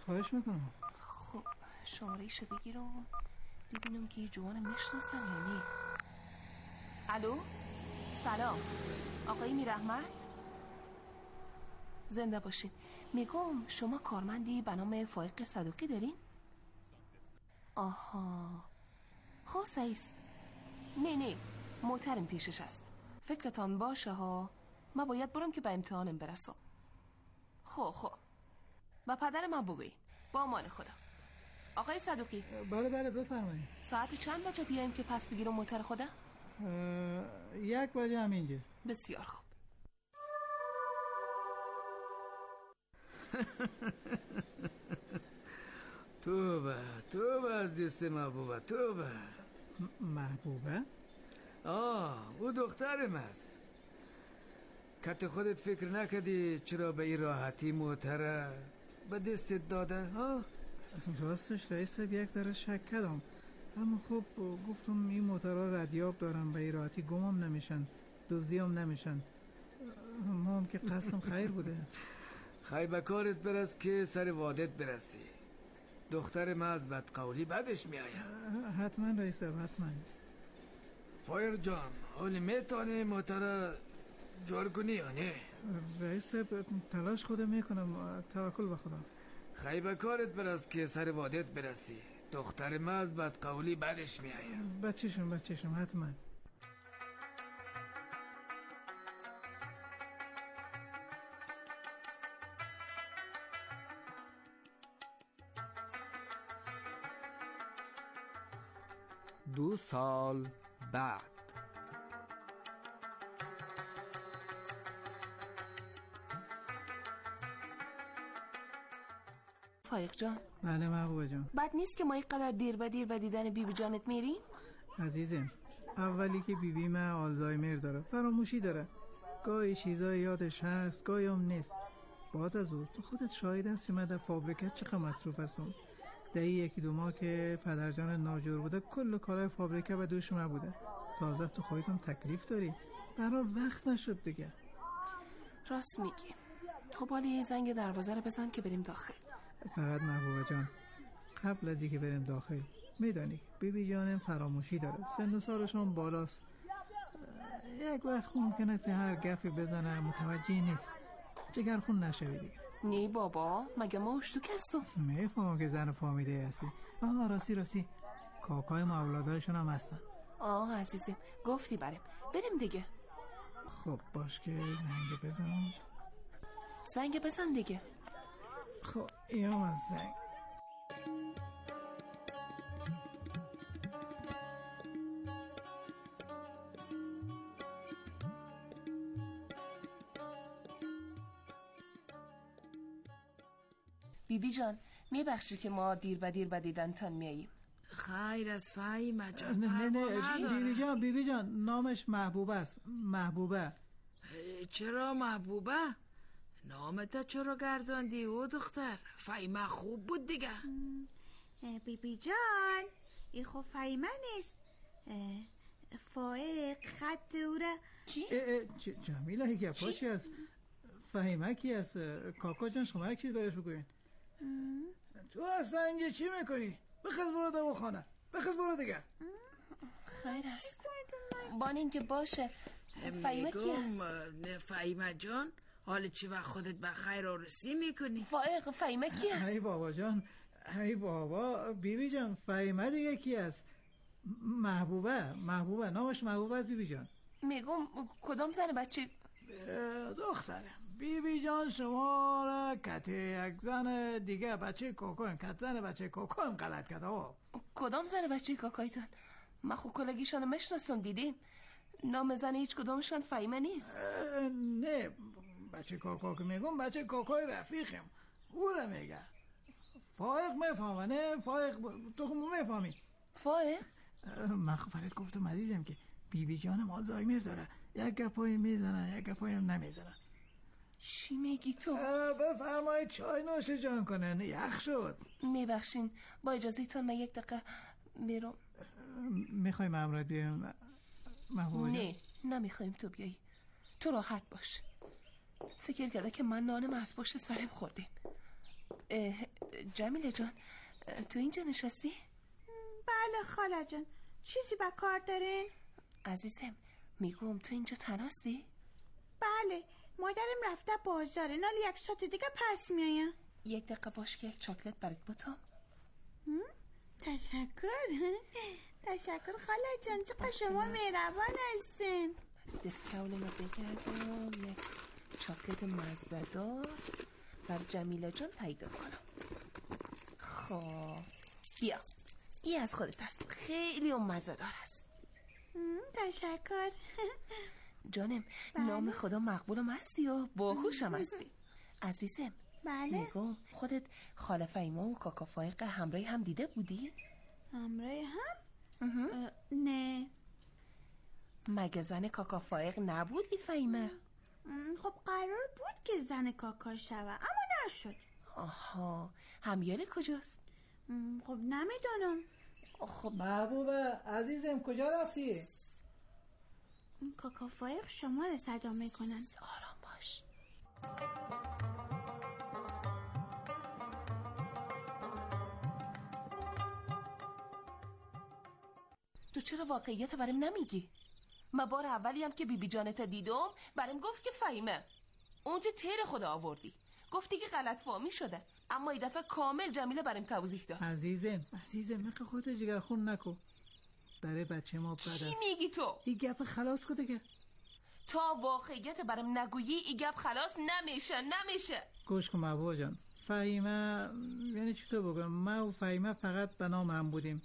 خواهش میکنم. خب شماره‌ایشو بگیر و ببینم که یه جوان میشناسن یا نه. الو سلام آقای میرحمت، زنده باشین. میگم شما کارمندی به نام فائق صدوقی دارین؟ آها خب سعیست. نه محترم پیشش است، فکرتان باشه ها. من باید برم که به امتحانم برسم. خب با پدر من بگوی. با امان خدا. آقای صدوقی. بله بفرمایید. ساعت چند بجه بیایم که پس بگیرم موتر خدا؟ 1 بجه همینجا. بسیار خوب. توبه از دست محبوبه. توبه. محبوبه؟ او دخترم است. کت خودت فکر نکردی چرا به این راحتی موتره به دستت داده؟ راستش رئیس صاحب یک ذره شک کردم، اما خب گفتم این موترها ردیاب دارن، به این راحتی گمم نمیشن، دزدی هم نمیشن. ما هم که قصدم خیر بوده. خیر به کارت برس که سر وعدت برسی. دختر ما از بدقولی بدش میآید. حتما رئیس صاحب حتما. فایر جان حالی میتونه موتر جور کنی یا نه؟ رئیس صاحب تلاش خودم میکنم، توکل به خدا. خیر به کارت برس که سر وعدت برسی. دختر ما از بدقولی بدش میآید. بچه‌شم حتما. دو سال بعد. فائق جان. بله محبوبه جان. بد نیست که ما اینقدر دیر به دیدن بیبی جانت میریم؟ عزیزم اولی که بیبی من آلزایمر داره، فراموشی داره، گاهی چیزای یادش هست گاهی هم نیست. بعد از اون تو خودت شاهد هستی من در فابریکه چقدر مصروف هستم. در 1-2 ماه که پدرجان ناجور بوده کل کارهای فابریکه به دوش من بوده. تازه تو خودت هم تکلیف داری، برای وقت نشد دیگه. راست میگی. خب حالی زنگ دروازه رو بزن که بریم داخل. فقط محبوبه جان قبل از اینکه بریم داخل میدانی بیبی جانم فراموشی داره، سن و سالش هم بالاست، یک وقت ممکنه که هر گفی بزنه متوجه نیست، جگرخون نشوی دیگه. نه بابا مگه ما اشتوک هستم؟ میفهمم که زن فامیده هستی. راستی کاکای ما اولادایشون هم هستن. عزیزم گفتی بریم دیگه. خب باش که زنگ بزن دیگه. خب ایام از زنگ. بیبی جان میبخشی که ما دیر به دیدن تان میاییم. خیر از فهیمه جان. نه بیبی جان نامش محبوبه است. محبوبه. چرا محبوبه؟ نامتا چرا گرداندی او دختر؟ فهیمه خوب بود دیگه. بیبی جان این خب فهیمه نیست، فائق خط او را. چی؟ جمیله گپا چی است؟ فهیمه کی است؟ کاکا جان شما یک چیز برش بگوین. تو اصلا اینجا چی میکنی؟ بخز برو دواخانه، بخز برو دیگه. خیر است بان این که باشه. فهیمه کی است؟ فهیمه جان حالا چی وقت خودت به خیر آرسی میکنی؟ فائق فهیمه کی است؟ ای بابا جان، ای بابا. بیبی جان فهیمه دیگه کی است؟ محبوبه نامش محبوبه است. بیبی جان میگم کدام زن بچه؟ دخترم بیبی جان شما را کت یک زن دیگه بچه کوکویم، کت زن بچه کوکویم غلط کرده. کدام زن بچه کاکایتان؟ من خود کلگیشان مشناسم، دیدیم نام زن هیچ کدامشان فهیمه نیست. نه بچه کوکو که میگم بچه کوکوی رفیقم او را میگه. فائق میفهمه؟ نه فائق تو خود میفهمی؟ فائق؟ من خبرت گفتم عزیزم که بیبی جانم آلزایمر داره، یک گپایی میزنه یک گپایی هم نمیزنه. چی میگی تو؟ بفرمایید چای نوش جان کنن، یخ شد. میبخشین با اجازهتون من 1 دقیقه بیرون. میخوایم امرت بیایم محبوبه جان؟ نه نمیخوایم تو بیایی، تو راحت باش. فکر کرده که من نانم از پشت سرم خوردیم. جمیله جان، تو اینجا نشستی؟ بله خاله جان، چیزی با کار دارین؟ عزیزم میگم تو اینجا تنهاستی؟ بله، مادرم رفته بازاره، نال یک ساعت دیگه پس میایم. یک دقیقه باش که یک چاکلت برات باتم. تشکر. تشکر خاله جان، چقدر شما مهربان هستین. دستکاولم رو بگردم یک چاکلت مزه‌دار بر جمیله جان پیدا کنم. خب بیا، این از خودت هست، خیلی مزه‌دار است. تشکر. جانم نام خدا مقبولم هستی و باهوشم هستی. عزیزم بله. میگم خودت خاله فهیمه و کاکا فایق همراه هم دیده بودی؟ همراه هم؟ نه. مگه زن کاکا فایق نبودی فهیمه؟ خب قرار بود که زن کاکا شوه اما نشد. آها، همیاله کجاست؟ خب نمیدونم. خب محبوبه عزیزم کجا رفتی؟ کاکا فایق شما رو صدا میکنن. آرام باش. تو چرا واقعیت برام نمیگی؟ من بار اولی هم که بیبی جانت دیدم برام گفت که فهیمه. اونجا تیر خدا آوردی، گفتی که غلط فهمی شده، اما این دفعه کامل جمیله برام توضیح داد. عزیزم نخ خودت جگرخون نکن. برای بچه ما بد است. چی میگی تو؟ این گپ خلاص کده که تا واقعیت برام نگویی این گپ خلاص نمیشه. گوش کن محبوبه جان، فهیمه یعنی چطور بگم، من و فهیمه فقط به نام هم بودیم.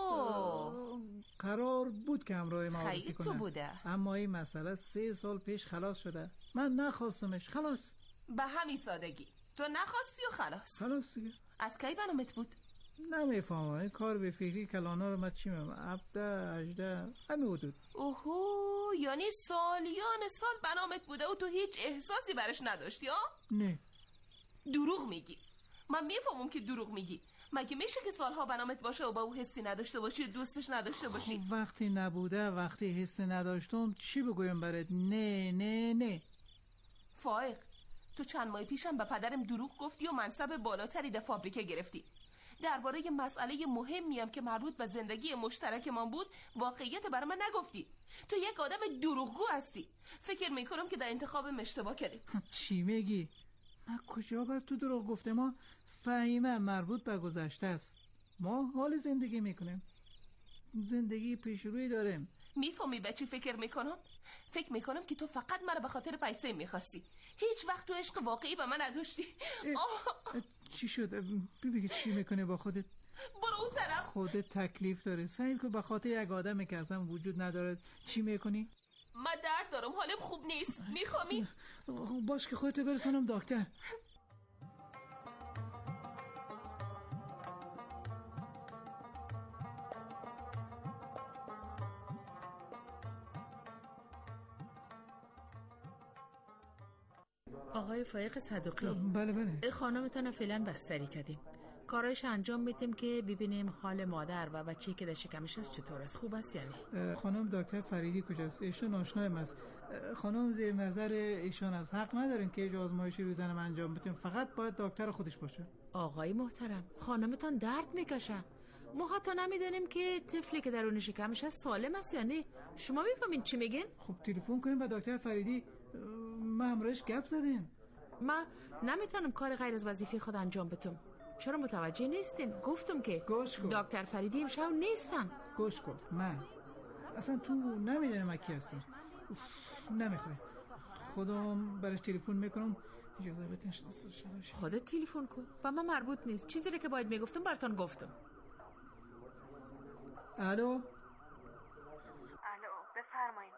قرار بود که همراه ما عروسی کنه، بوده. اما این مسئله 3 سال پیش خلاص شده. من نخواستمش، خلاص. به همین سادگی تو نخواستی و خلاص دیگه. از کی برنامت بود؟ نمیفهمم این کار به فکری کلانا رو من چی میمونم 17 18 همه حدود. اوهو، یعنی سالیان سال برنامت بوده و تو هیچ احساسی برش نداشتی ها؟ نه. دروغ میگی. من میفهمم که دروغ میگی. مگه میشه که سالها برنامت باشه و با او حسی نداشته باشی، دوستش نداشته باشی؟ خب وقتی نبوده، وقتی حسی نداشتم چی بگویم برات؟ نه. فائق، تو چند ماه پیشم به پدرم دروغ گفتی و منصب بالاتری در فابریکه گرفتی. درباره مسئله مهمی هم که مربوط به زندگی مشترک ما بود واقعیت برای من نگفتی. تو یک آدم دروغگو هستی. فکر میکنم که در انتخابم اشتباه کردی. چی میگی؟ من کجا بر تو دروغ گفتم؟ ما فهیمه مربوط به گذشته است. ما حال زندگی میکنیم، زندگی پیش روی داریم. میفهمی به چی فکر میکنم؟ فکر میکنم که تو فقط مرا به خاطر پیسه میخواستی. هیچ وقت تو عشق واقعی به من نداشتی. چی شد؟ ببین چی میکنه با خودت؟ برو اون طرف. خودت تکلیف داره. سعی کن به خاطر یک آدمی که اصلا وجود نداره چی میکنی؟ من درد دارم، حالم خوب نیست. میخوامی؟ باش که خودت برسانم دکتر. آقای فایق صدوقی. بله. خانمتان فعلا بستری کردیم، کارایش انجام میدیم که ببینیم حال مادر و بچه‌ای که در شکمش است چطور است. خوب است یعنی؟ خانم دکتر فریدی کجاست؟ ایشون آشنایم است. خانم زیر نظر ایشان است. حق ندارین که هیچ آزمایشی روی زنم انجام بدیم، فقط باید دکتر خودش باشه. آقای محترم، خانمتان درد میکشه. ما حتی نمیدونیم که طفلی که درون شکمش است سالم است یعنی. شما میفهمین چی میگین؟ خب تلفن کنیم به دکتر فریدی. ما همراهش گپ زدیم. ما نمیتونم کار غیر از وظیفه خود انجام بدم. چرا متوجه نیستین؟ گفتم که دکتر فریدی امشب نیستن. گوش کن، من اصلا تو نمیدونم کی هستم. نمیخوای خودم برش تلفن میکنم. اجازه بدین. خودت تلفن کن، با من مربوط نیست. چیزی رو که باید میگفتم براتون گفتم. الو بفرمایید.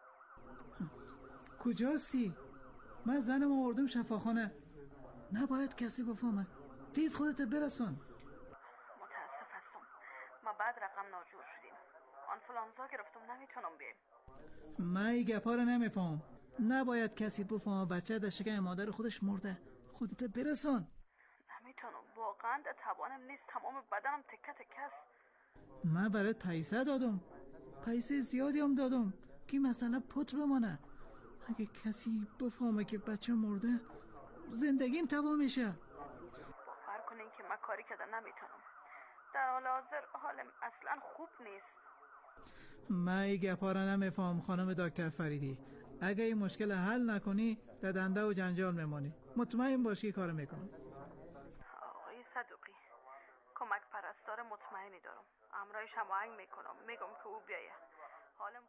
کجاستی؟ من زنم آوردم شفاخانه. نباید کسی بفهمه. تیز خودت برسون. متاسف هستم، ما بعد رقم ناجور شدیم. آنفولانزا گرفتم، نمیتونم بیایم. من این گپا رو نمیفهم. نباید کسی بفهمه بچه در شکم مادر خودش مرده. خودت برسون. نمیتونم، واقعا در توانم نیست. تمام بدنم تکه تکه است. من برات پیسه دادم، پیسه زیادی هم دادم که مثلا پت بمانه. اگه کسی بفهمه که بچه مرده زندگیم تمام میشه. باور کنین که کاری کردن نمیتونم. در حال حاضر حالم اصلا خوب نیست. من این گپا را نمیفهم خانم دکتر فریدی. اگه این مشکل حل نکنی به دنده و جنجال میمانی. مطمئن باشی کار میکنم. آقای صدوقی، کمک پرستار مطمئنی دارم. امرایش هماهنگ میکنم. میگم که او بیایه. حالم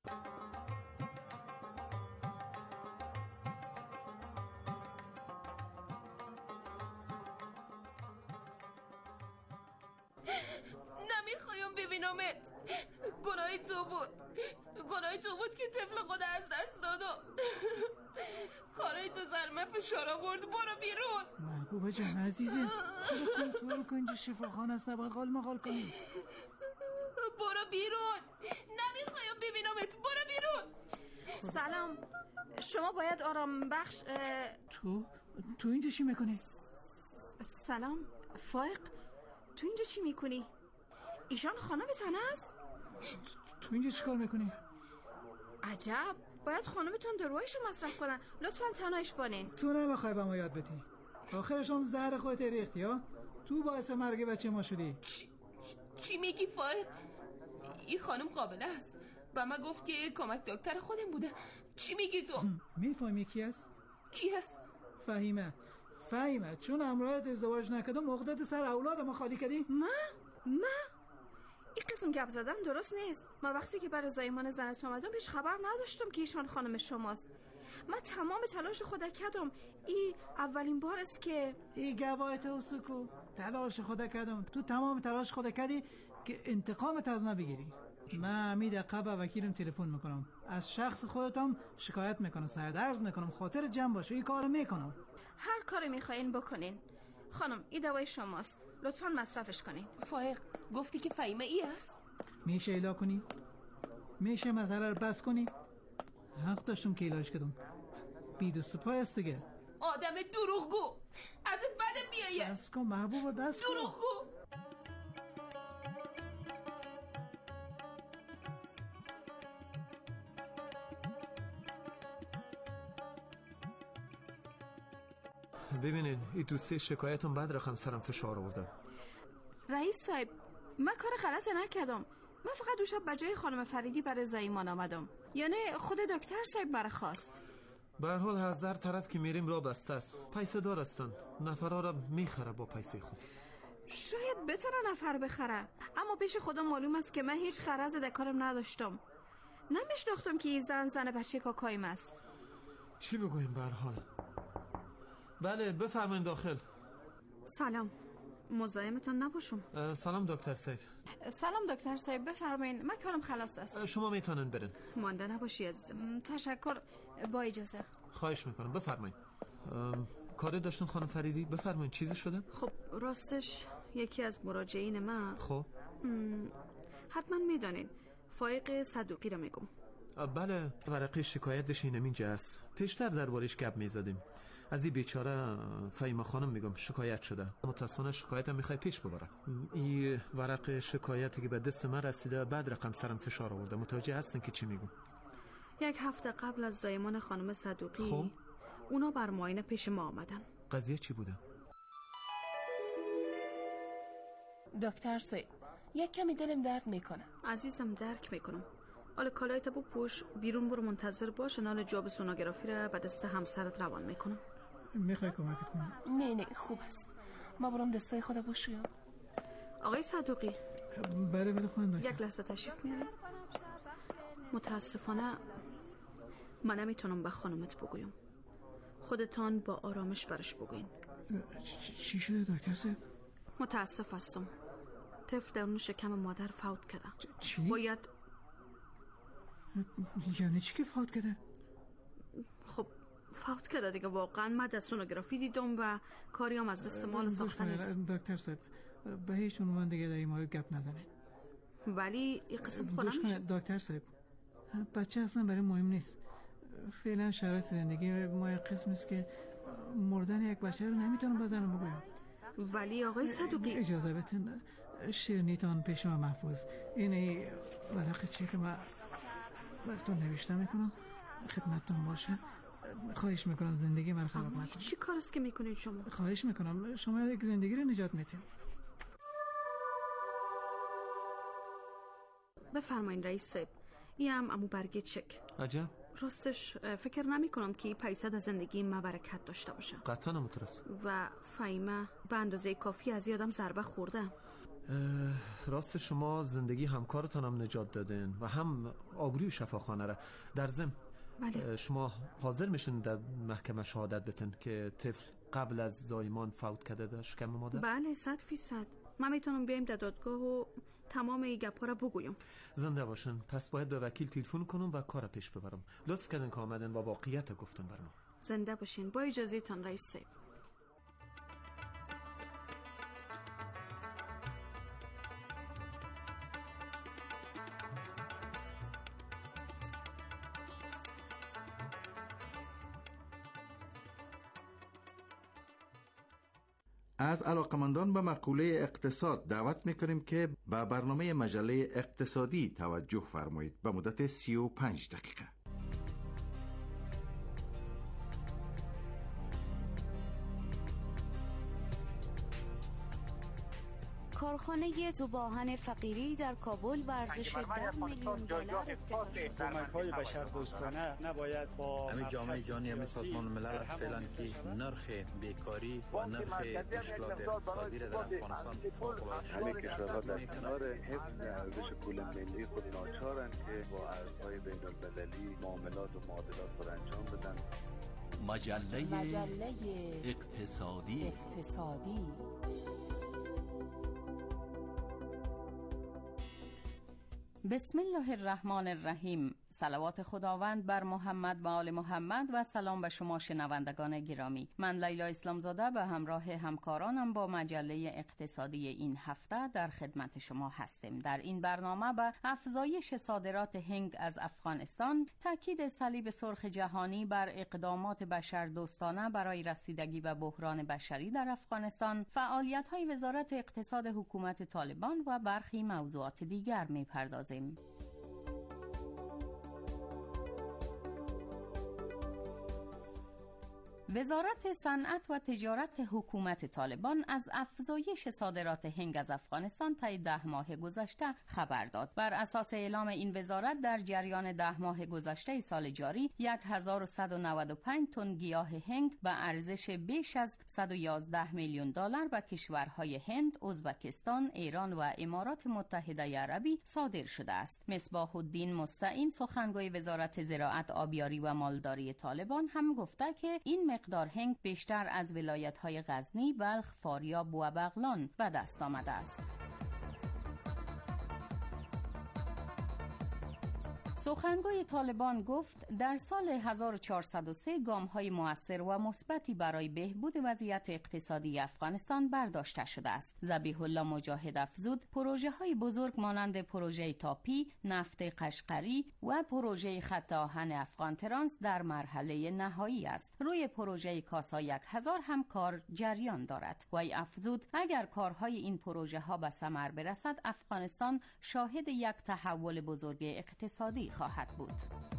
نمیخوایم ببینمت. گناهی تو بود. گناهی تو بود که طفل خود از دست دادم. کارای تو زلمه فشار آورد. برو بیرون. محبوبه جان عزیزم، کنترل کن. اینجا شفاخانه است، نباید غال مغال کنی. برو بیرون. نمیخوایم ببینمت. برو بیرون. سلام، شما باید آرام بخش. تو اینجا چی میکنی؟ سلام فائق، تو اینجا چی میکنی؟ ایشان خانمتان است؟ تو اینجا چی کار میکنی؟ عجب، باید خانمتان داروهایشو مصرف کنن. لطفاً تنهایش بانین. تو نمیخوای به ما یاد بدی. آخرش هم زهر خودت ریختی ها. تو باعث مرگ بچه ما شدی. چی میگی فائق؟ این خانم قابله است. با ما گفت که کمک دکتر خودم بوده. چی میگی تو؟ میفهمی کی است؟ کی است؟ فهیمه. چون امرایت ازدواج نکردم عقدت سر اولاد ما خالی کردی؟ من این قسم گپ زدن درست نیست. من وقتی که برای زایمان زنت اومدم هیچ خبر نداشتم که ایشان خانم شماست. من تمام تلاش خودم کردم. این اولین بار است که این گواهی تو سکو. تلاش خودم کردم. تو تمام تلاش خودم کردی که انتقامت از ما بگیری. من همین دقیقه به وکیلم تلفن میکنم. از شخص خودتم شکایت میکنم، سردرز میکنم، خاطر جمع باشه. این کارو میکنم. هر کاری میخواین بکنین. خانم این دوای شماست، لطفاً مصرفش کنین. فائق گفتی که فهیمه ای است؟ میشه ایلا کنی؟ میشه مسئله رو بس کنی؟ حق داشتم که ایلاش کردم. بید و سپای است دیگه. آدم دروغگو، ازت بدم بیایه. بس کن محبوب، بس کن. دروغگو. ببینین این دوستی شکایتم بعد رقم سرم فشار آوردم. رئیس صاحب، من کار غلط نکردم. من فقط دوشب بجای خانم فریدی برای زایمان آمدم. یعنی خود دکتر صاحب برخواست. به هر حال از در طرف که میریم را بسته است. پیسه دار هستن، نفرها را میخره با پیسه خود. شاید بتونه نفر بخره، اما پیش خدا معلوم است که من هیچ غرض در کارم نداشتم. نمیشناختم که این زن بچه کاکایم است. چی بگویم به هر حال؟ بله بفرمایید داخل. سلام، مزاحمتان نباشم. سلام دکتر صاحب. سلام دکتر صاحب، بفرمایید. من کارم خلاص است. شما میتونن برن. مانده نباشی عزیزم. تشکر، با اجازه. خواهش میکنم بفرمایید. کاری داشتن خانم فریدی؟ بفرمایید چیزی شده؟ خب راستش یکی از مراجعین من. خب حتما میدانین فائق صدوقی رو میگم. بله، ورقه شکایتش اینجا است. پیشتر دربارش گپ میزدیم. از این بیچاره فهیمه خانم میگم شکایت شده. متاسفانه شکایتم میخوای پیش ببره. این ورق شکایتی که به دست من رسیده بعد رقم سرم فشار آورده. متوجه هستن که چی میگم؟ 1 هفته قبل از زایمان خانم صدوقی خب اونا بر معاینه پیش ما آمدن. قضیه چی بوده؟ دکتر صاحب یک کمی دلم درد میکنه. عزیزم درک میکنم. حالا کالایت بپوش، بیرون برو، منتظر باش. نال جاب سونوگرافی رو به دست همسرت روان میکنم. میخوای کمک کنم؟ نه خوب است. ما برام دستای خدا بشویم. آقای صدوقی. بله خانم دکتر. یک لحظه تشریف میارید. متاسفانه من نمیتونم به خانمت بگویم. خودتان با آرامش برش بگوین. چی شده دکتر صاحب؟ متاسف هستم. طفل درون شکم مادر فوت کرده. چی؟ باید یعنی چی که فوت کرده؟ خب فوت کرده دیگه. واقعا من در سونوگرافی دیدم و کاری هم از دست مال ساخته نیست. دکتر صاحب به هیچ عنوان دیگه در این مورد گپ نزنه. ولی این قسم خودم میشه. دکتر صاحب بچه اصلا برای مهم نیست. فعلا شرایط زندگی ما یک قسم است که مردن یک بچه رو نمیتونم بزنم بگویم. ولی آقای صدوقی اجازه بتن شیرینیتان پیش ما محفوظ. این ورقه چی که من براتون نوشته میکنم خدمتتون باشه. خواهش میکنم زندگی من خراب نکنید. چی کار است که میکنید شما؟ خواهش میکنم شما یک زندگی رو نجات میدید. بفرمایید رئیس صاحب، این هم امو برگه چک. عجب. راستش فکر نمی کنم که پیسه از زندگی ما برکت داشته باشه. قطعا نمیترس. و فهیمه به اندازه کافی از یادم ضربه خورده. راست شما زندگی همکارتان هم نجات دادین و هم آبروی شفاخانه را. در ضمن بله. شما حاضر میشین در محکمه شهادت بتن که طفل قبل از زایمان فوت کرده در شکم مادر؟ بله 100%. من میتونم بیایم در دادگاه و تمام این گپا را بگویم. زنده باشن. پس باید به وکیل تلفن کنم و کار پیش ببرم. لطف کردن که آمدن و واقعیت گفتن برام. زنده باشین. با اجازه تان رئیس صاحب. از علاقمندان به مقوله اقتصاد دعوت میکنیم که به برنامه مجله اقتصادی توجه فرمایید به مدت 35 دقیقه. کارخانه ذوباهن فقیری در کابل به ارزش 10 میلیون دلار افتتاح شد. کمک‌های بشردوستانه نباید با همین جامعه جهانی همین سازمان ملل است فعلا که نرخ بیکاری و نرخ اشتغال اقتصادی را در افغانستان فوق‌العاده همه کشورها در کنار حفظ ارزش پول ملی خود ناچارند که با ارزهای بین‌المللی معاملات و معادلات خود انجام بدن. مجله اقتصادی. بسم الله الرحمن الرحیم. صلوات خداوند بر محمد و آل محمد و سلام به شما شنوندگان گرامی. من لیلا اسلامزاده به همراه همکارانم با مجله اقتصادی این هفته در خدمت شما هستیم. در این برنامه به افزایش صادرات هنگ از افغانستان، تاکید صلیب سرخ جهانی بر اقدامات بشردوستانه برای رسیدگی به بحران بشری در افغانستان، فعالیت‌های وزارت اقتصاد حکومت طالبان و برخی موضوعات دیگر می‌پردازیم. وزارت صنعت و تجارت حکومت طالبان از افزایش صادرات هنگ از افغانستان طی 10 ماه گذشته خبر داد. بر اساس اعلام این وزارت در جریان 10 ماه گذشته سال جاری 1195 تن گیاه هنگ به ارزش بیش از 111 میلیون دلار به کشورهای هند، ازبکستان، ایران و امارات متحده عربی صادر شده است. مصباح الدین مستعین سخنگوی وزارت زراعت، آبیاری و مالداری طالبان هم گفته که این مقدار هنگ بیشتر از ولایت‌های غزنی، بلخ، فاریاب و بغلان به دست آمده است. سخنگوی طالبان گفت در سال 1403 گام‌های مؤثر و مثبتی برای بهبود وضعیت اقتصادی افغانستان برداشته شده است. ذبیح الله مجاهد افزود پروژه‌های بزرگ مانند پروژه تاپی، نفت قشقری و پروژه خط آهن افغان ترانس در مرحله نهایی است. روی پروژه کاسا 1000 هم کار جریان دارد. وی افزود اگر کارهای این پروژه‌ها به ثمر برسد، افغانستان شاهد یک تحول بزرگ اقتصادی خواهد بود.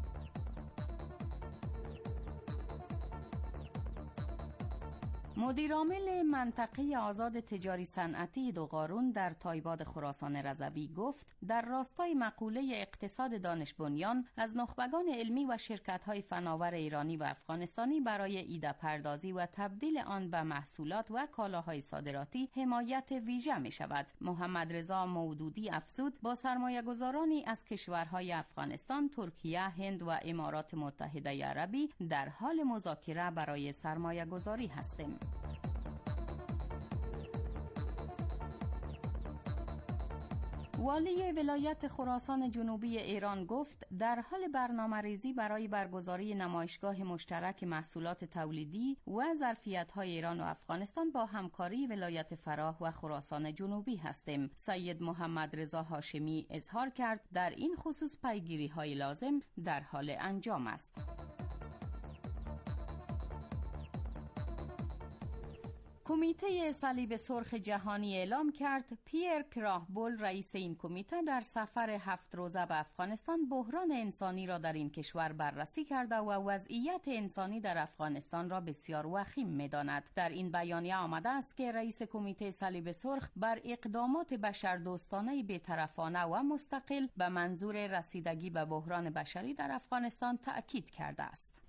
مدیرعامل منطقه آزاد تجاری صنعتی دوغارون در تایباد خراسان رضوی گفت در راستای مقوله اقتصاد دانش بنیان از نخبگان علمی و شرکت‌های فناور ایرانی و افغانستانی برای ایده پردازی و تبدیل آن به محصولات و کالاهای صادراتی حمایت ویژه می شود. محمد رضا مودودی افزود با سرمایه‌گذارانی از کشورهای افغانستان، ترکیه، هند و امارات متحده عربی در حال مذاکره برای سرمایه‌گذاری هستیم. والی ولایت خراسان جنوبی ایران گفت در حال برنامه‌ریزی برای برگزاری نمایشگاه مشترک محصولات تولیدی و ظرفیت‌های ایران و افغانستان با همکاری ولایت فراه و خراسان جنوبی هستیم. سید محمد رضا هاشمی اظهار کرد در این خصوص پیگیری‌های لازم در حال انجام است. کمیته صلیب سرخ جهانی اعلام کرد پیر کراهبول رئیس این کمیته در سفر 7 روزه به افغانستان بحران انسانی را در این کشور بررسی کرده و وضعیت انسانی در افغانستان را بسیار وخیم می‌داند. در این بیانیه آمده است که رئیس کمیته صلیب سرخ بر اقدامات بشردوستانه بی‌طرفانه و مستقل به منظور رسیدگی به بحران بشری در افغانستان تأکید کرده است.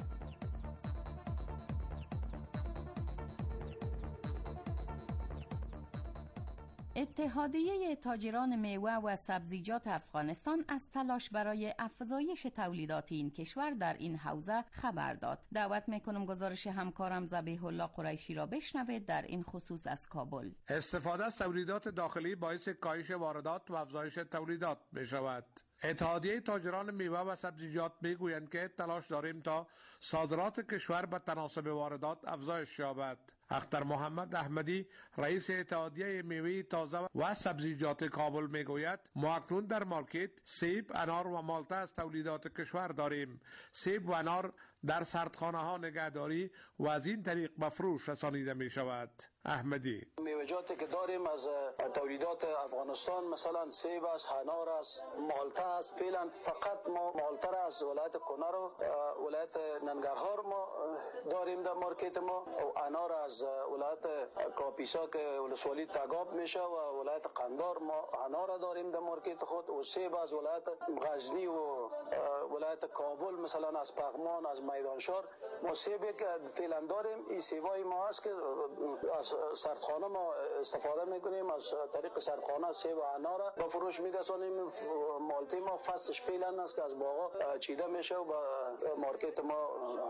اتحادیه تاجران میوه و سبزیجات افغانستان از تلاش برای افزایش تولیدات این کشور در این حوزه خبر داد. دعوت میکنم گزارش همکارم ذبیح الله قریشی را بشنوید در این خصوص از کابل. استفاده از تولیدات داخلی باعث کاهش واردات و افزایش تولیدات می شود. اتحادیه تاجران میوه و سبزیجات میگویند که تلاش داریم تا صادرات کشور به تناسب واردات افزایش یابد. اختر محمد احمدی رئیس اتحادیه میوه تازه و سبزیجات کابل میگوید ما اکنون در مارکت سیب، انار و مالته از تولیدات کشور داریم. سیب و انار در سردخانه ها نگهداری و از این طریق به فروش رسانیده می شود. احمدی: میوه‌جاتی که داریم از تولیدات افغانستان مثلا سیب است، انار است، مالته است. فعلا فقط ما مالته را از ولایت کنر و ولایت ننگرهار ما داریم در مارکت ما، و انار از ولایت کاپیسا که ولسوالی تگاب میشه و ولایت قندار ما انار داریم در مارکت خود، و سیب از ولایت غزنی و ولایت کابل مثلا از پغمان، از میدانشار ما سیبی که فعلا داریم. این سیبای ما است که از سردخانه ما استفاده میکنیم، از طریق سردخانه سیب و انار به فروش میرسانیم. مالته ما فصلش فعلا است که از باغا چیده میشه و به مارکت ما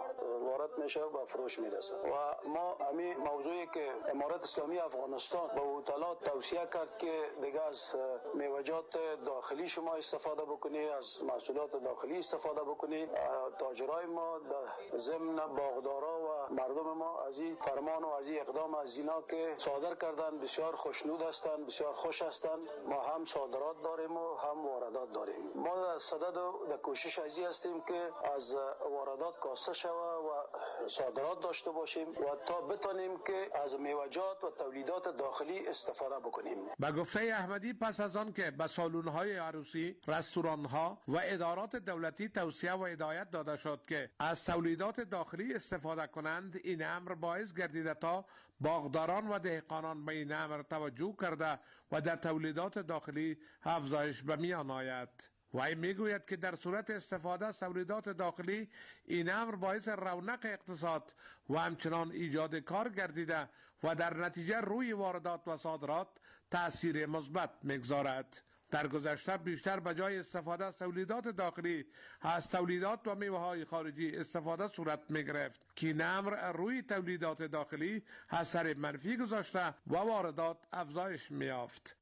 وارد میشه و به فروش میرسه. و ما همین موضوعی که امارت اسلامی افغانستان به اوتلات توصیه کرد که دیگه از میوه‌جات داخلی شما استفاده بکنی، از محصولات داخلی استفاده بکنی. تاجرای ما در ضمن باغدارا و مردم ما از این فرمان و از این اقدام از اینا که صادر کردن بسیار خوشنود هستند، بسیار خوش هستند. ما هم صادرات داریم و هم واردات داریم. ما در صدد و کوشش ازی هستیم که از واردات کاسته شوه و صادرات داشته باشیم و تا بتونیم که از میوه‌جات و تولیدات داخلی استفاده بکنیم. به گفته احمدی پس از آن که به سالن‌های عروسی، رستوران‌ها و ادارات دولتی توصیه و هدایت داده شد که از تولیدات داخلی استفاده کنند، این امر باعث گردیده تا باغداران و دهقانان به این امر توجه کرده و در تولیدات داخلی افزایش به میان آید. وی میگوید که در صورت استفاده از تولیدات داخلی این امر باعث رونق اقتصاد و همچنان ایجاد کار گردیده و در نتیجه روی واردات و صادرات تأثیر مثبت میگذارد. در گذشته بیشتر به جای استفاده از تولیدات داخلی از تولیدات و میوه‌های خارجی استفاده صورت می‌گرفت که این امر روی تولیدات داخلی اثر منفی گذاشته و واردات افزایش می‌یافت.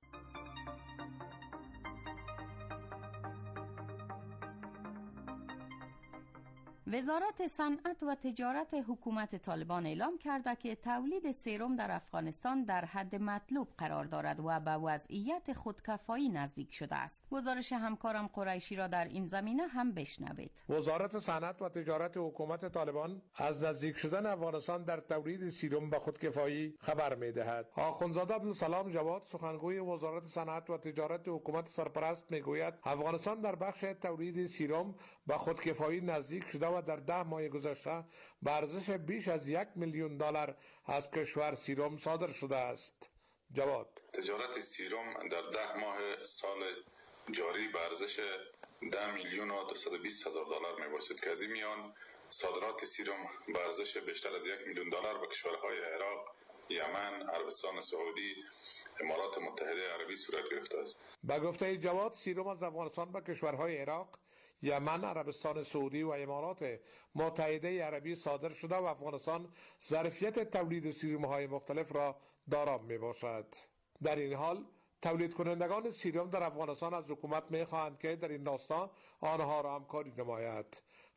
وزارت صنعت و تجارت حکومت طالبان اعلام کرده که تولید سرم در افغانستان در حد مطلوب قرار دارد و به وضعیت خودکفایی نزدیک شده است. گزارش همکارم قریشی را در این زمینه هم بشنوید. وزارت صنعت و تجارت حکومت طالبان از نزدیک شدن افغانستان در تولید سرم به خودکفایی خبر می‌دهد. آخوندزاده عبدالسلام جواد سخنگوی وزارت صنعت و تجارت حکومت سرپرست میگوید افغانستان در بخش تولید سرم به خودکفایی نزدیک شده و در 10 ماه گذشته به ارزش بیش از $1 میلیون از کشور سرم صادر شده است. جواد: تجارت سرم در 10 ماه سال جاری به ارزش $10,220,000 می باشد که از این میان صادرات سرم به ارزش بیشتر از $1 میلیون به کشورهای عراق، یمن، عربستان سعودی، امارات متحده عربی صورت گرفته است. به گفته جواد سرم از افغانستان به کشورهای عراق، یمن، عربستان سعودی و امارات متحده عربی صادر شده و افغانستان ظرفیت تولید سرم‌های مختلف را دارا می باشد. در این حال تولید کنندگان سرم در افغانستان از حکومت می خواهند که در این راستا آنها را همکاری نماید.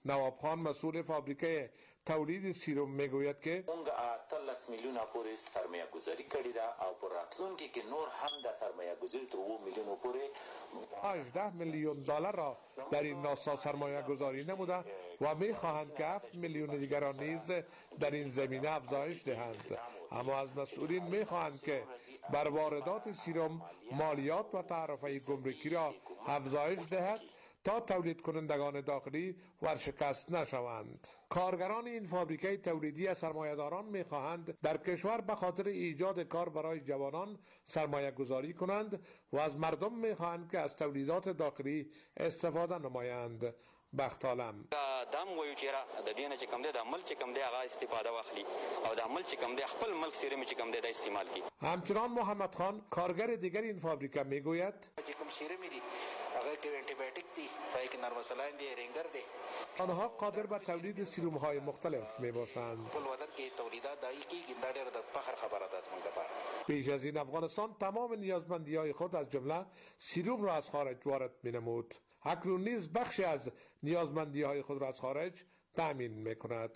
نواب خان مسئول فابریکه تولید سیروم میگوید که اونگا 13 میلیون پورې سرمایه گذاری کړې ده او پر راتلونکي کې نور هم د سرمایه گذاری تر 2 میلیون پورې 18 میلیون دلار را در این ناسا سرمایه گذاری نموده و میخواهند که 7 میلیون دیگران نیز در این زمینه افزایش دهند. اما از مسئولین میخواهند که بر واردات سیروم مالیات و تعرفه گمرکی را افزایش دهد تا تولید کنندگان داخلی ورشکست نشوند. کارگران این فابریکه تولیدی از سرمایه‌داران می‌خواهند در کشور به خاطر ایجاد کار برای جوانان سرمایه گذاری کنند و از مردم می‌خواهند که از تولیدات داخلی استفاده نمایند. بختالم دام وایو چې را د دینه چې کوم دی د عمل چې کوم دی هغه استفاده واخلي او د عمل چې کوم دی خپل ملک سیرم چې کوم دی د استعمال کی. همچنان محمد خان کارگر دیگر این فابریکه میگوید چې کوم سیرم دی هغه کې انټی بایوټیک دی پای کې نرمسلاین دی رنگر دی. آنها قادر به تولید سیروم های مختلف می باشند. ټول وطن کې تولیدات دای کیږي دا ډېر د فخر خبره ده موږ لپاره. پیش از این افغانستان تمام نیازمندی های خود از جمله سیروم را از خارج وارد می نمود. اکنون نیز بخشی از نیازمندی های خود را از خارج تأمین می کند.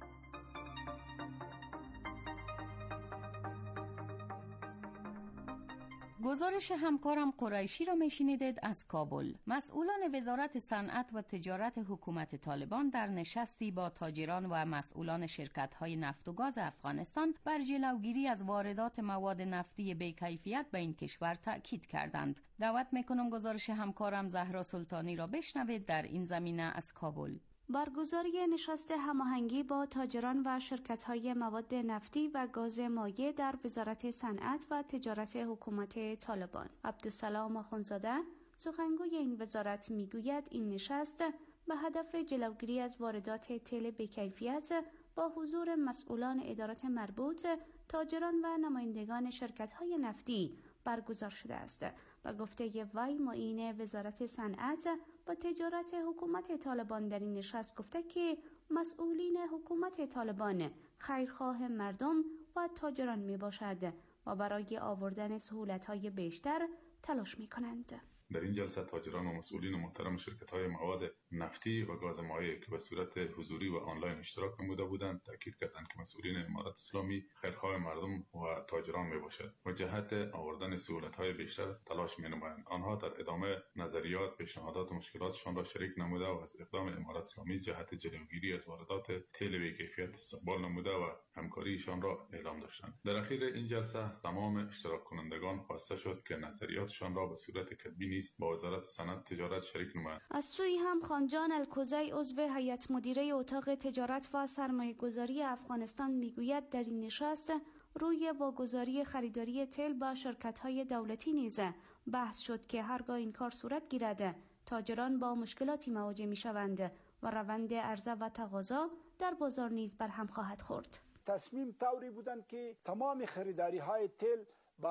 گزارش همکارم قریشی را میشنیدید از کابل. مسئولان وزارت صنعت و تجارت حکومت طالبان در نشستی با تاجران و مسئولان شرکت‌های نفت و گاز افغانستان بر جلوگیری از واردات مواد نفتی بی‌کیفیت به این کشور تأکید کردند. دعوت میکنم گزارش همکارم زهرا سلطانی را بشنوید در این زمینه از کابل. برگزاری نشست هماهنگی با تاجران و شرکت‌های مواد نفتی و گاز مایع در وزارت صنعت و تجارت حکومت طالبان. عبدالسلام آخوندزاده سخنگوی این وزارت میگوید این نشست به هدف جلوگیری از واردات تیل بی‌کیفیت با حضور مسئولان ادارات مربوط، تاجران و نمایندگان شرکت‌های نفتی برگزار شده است. و گفته وی معین وزارت صنعت و تجارت حکومت طالبان در این نشست گفته که مسئولین حکومت طالبان خیرخواه مردم و تاجران می باشد و برای آوردن سهولت‌های بیشتر تلاش می کنند. در این جلسه تاجران و مسئولین محترم شرکت‌های مواد نفتی و گاز مایع که به صورت حضوری و آنلاین اشتراک نموده بودند تاکید کردند که مسئولین امارت اسلامی خیرخواه مردم و تاجران میباشد و جهت آوردن سهولت‌های بیشتر تلاش می‌نمایند. آنها در ادامه نظریات، پیشنهادات و مشکلاتشان را شریک نموده و از اقدام امارت اسلامی جهت جلوگیری از واردات تیل بی‌کیفیت استقبال نموده و همکاریشان را اعلام داشتند. در اخیر این جلسه تمام اشتراک کنندگان خواسته شد که نظریاتشان را به صورت کتبی نیست با وزارت صنعت تجارت شریک نمایند. از سوی هم خانجان الکوزی عضو هیئت مدیره اتاق تجارت و سرمایه‌گذاری افغانستان میگوید در این نشست روی واگذاری خریداری تیل با شرکت‌های دولتی نیز بحث شد که هرگاه این کار صورت گیرد تاجران با مشکلاتی مواجه می‌شوند و روند عرضه و تقاضا در بازار نیز بر هم خواهد خورد. تصمیم طوری بودند که تمام خریداری‌های تیل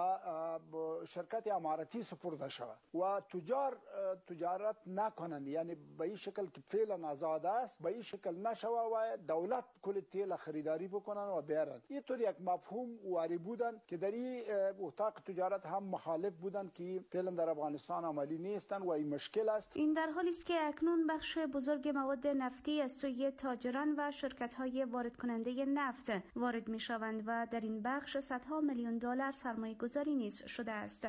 با شرکت اماراتی سپرده شود و تجار تجارت نکنند، یعنی به این شکل که فعلا آزاد است به این شکل نشود و دولت کل تیل خریداری بکنن و بیارن. اینطور یک مفهوم واری بودند که در این اتاق تجارت هم مخالف بودند که فعلا در افغانستان عملی نیستند و این مشکل است. این در حالی است که اکنون بخش بزرگ مواد نفتی از سوی تاجران و شرکت‌های وارد کننده نفت وارد می‌شوند و در این بخش صدها میلیون دلار سرمایه گذاری نیز شده است.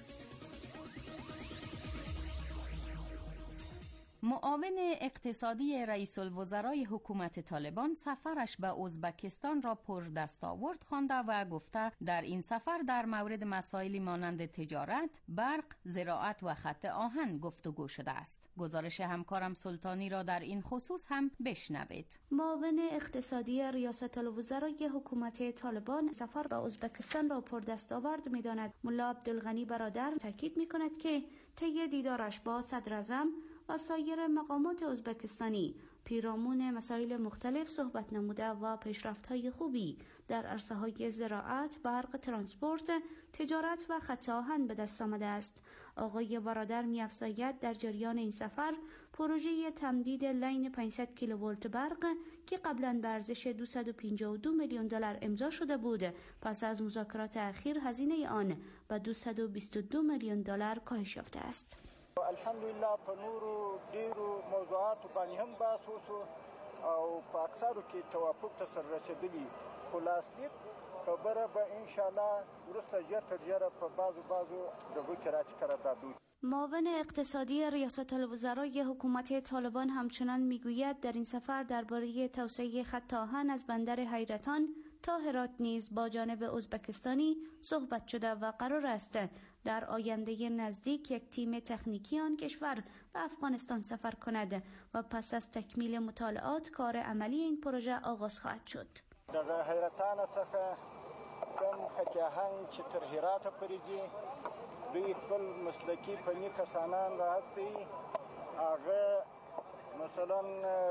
معاون اقتصادی رئیس الوزرای حکومت طالبان سفرش به ازبکستان را پر دستاورد خوانده و گفته در این سفر در مورد مسائلی مانند تجارت، برق، زراعت و خط آهن گفتگو شده است. گزارش همکارم سلطانی را در این خصوص هم بشنوید. معاون اقتصادی ریاست الوزرای حکومت طالبان سفر به ازبکستان را پر دستاورد می‌داند. ملا عبدالغنی برادر تاکید می‌کند که طی دیدارش با صدر اعظم و سایر مقامات ازبکستانی پیرامون مسائل مختلف صحبت نموده و پیشرفت‌های خوبی در عرصه‌های زراعت، برق، ترانسپورت، تجارت و خط آهن به دست آمده است. آقای برادر می‌افزاید در جریان این سفر پروژه تمدید لین 500 کیلوولت برق که قبلا به ارزش 252 میلیون دلار امضا شده بود، پس از مذاکرات اخیر هزینه آن به 222 میلیون دلار کاهش یافته است. الحمدلله په نورو ډیرو موضوعاتو باندې هم بحث وشو او په اکثرو کې توافق ته سره رسیدلی، خلاصلیک خبره به ان شاء الله ورسته ژر تر ژره په بعضو دغو کې راځي قراردادو. معاون اقتصادی ریاست الوزرای حکومت طالبان همچنان میگوید در این سفر درباره توسعه خط آهن از بندر حیرتان تا هرات نیز با جانب ازبکستانی صحبت شده و قرار است در آینده نزدیک یک تیم تکنیکی آن کشور به افغانستان سفر کند و پس از تکمیل مطالعات کار عملی این پروژه آغاز خواهد شد. در حیرتان څخه کوم خط آهن چې تر هرات پورې دي، دوی خپل مسلکي فني کسانان راهڅوي، هغه مثلا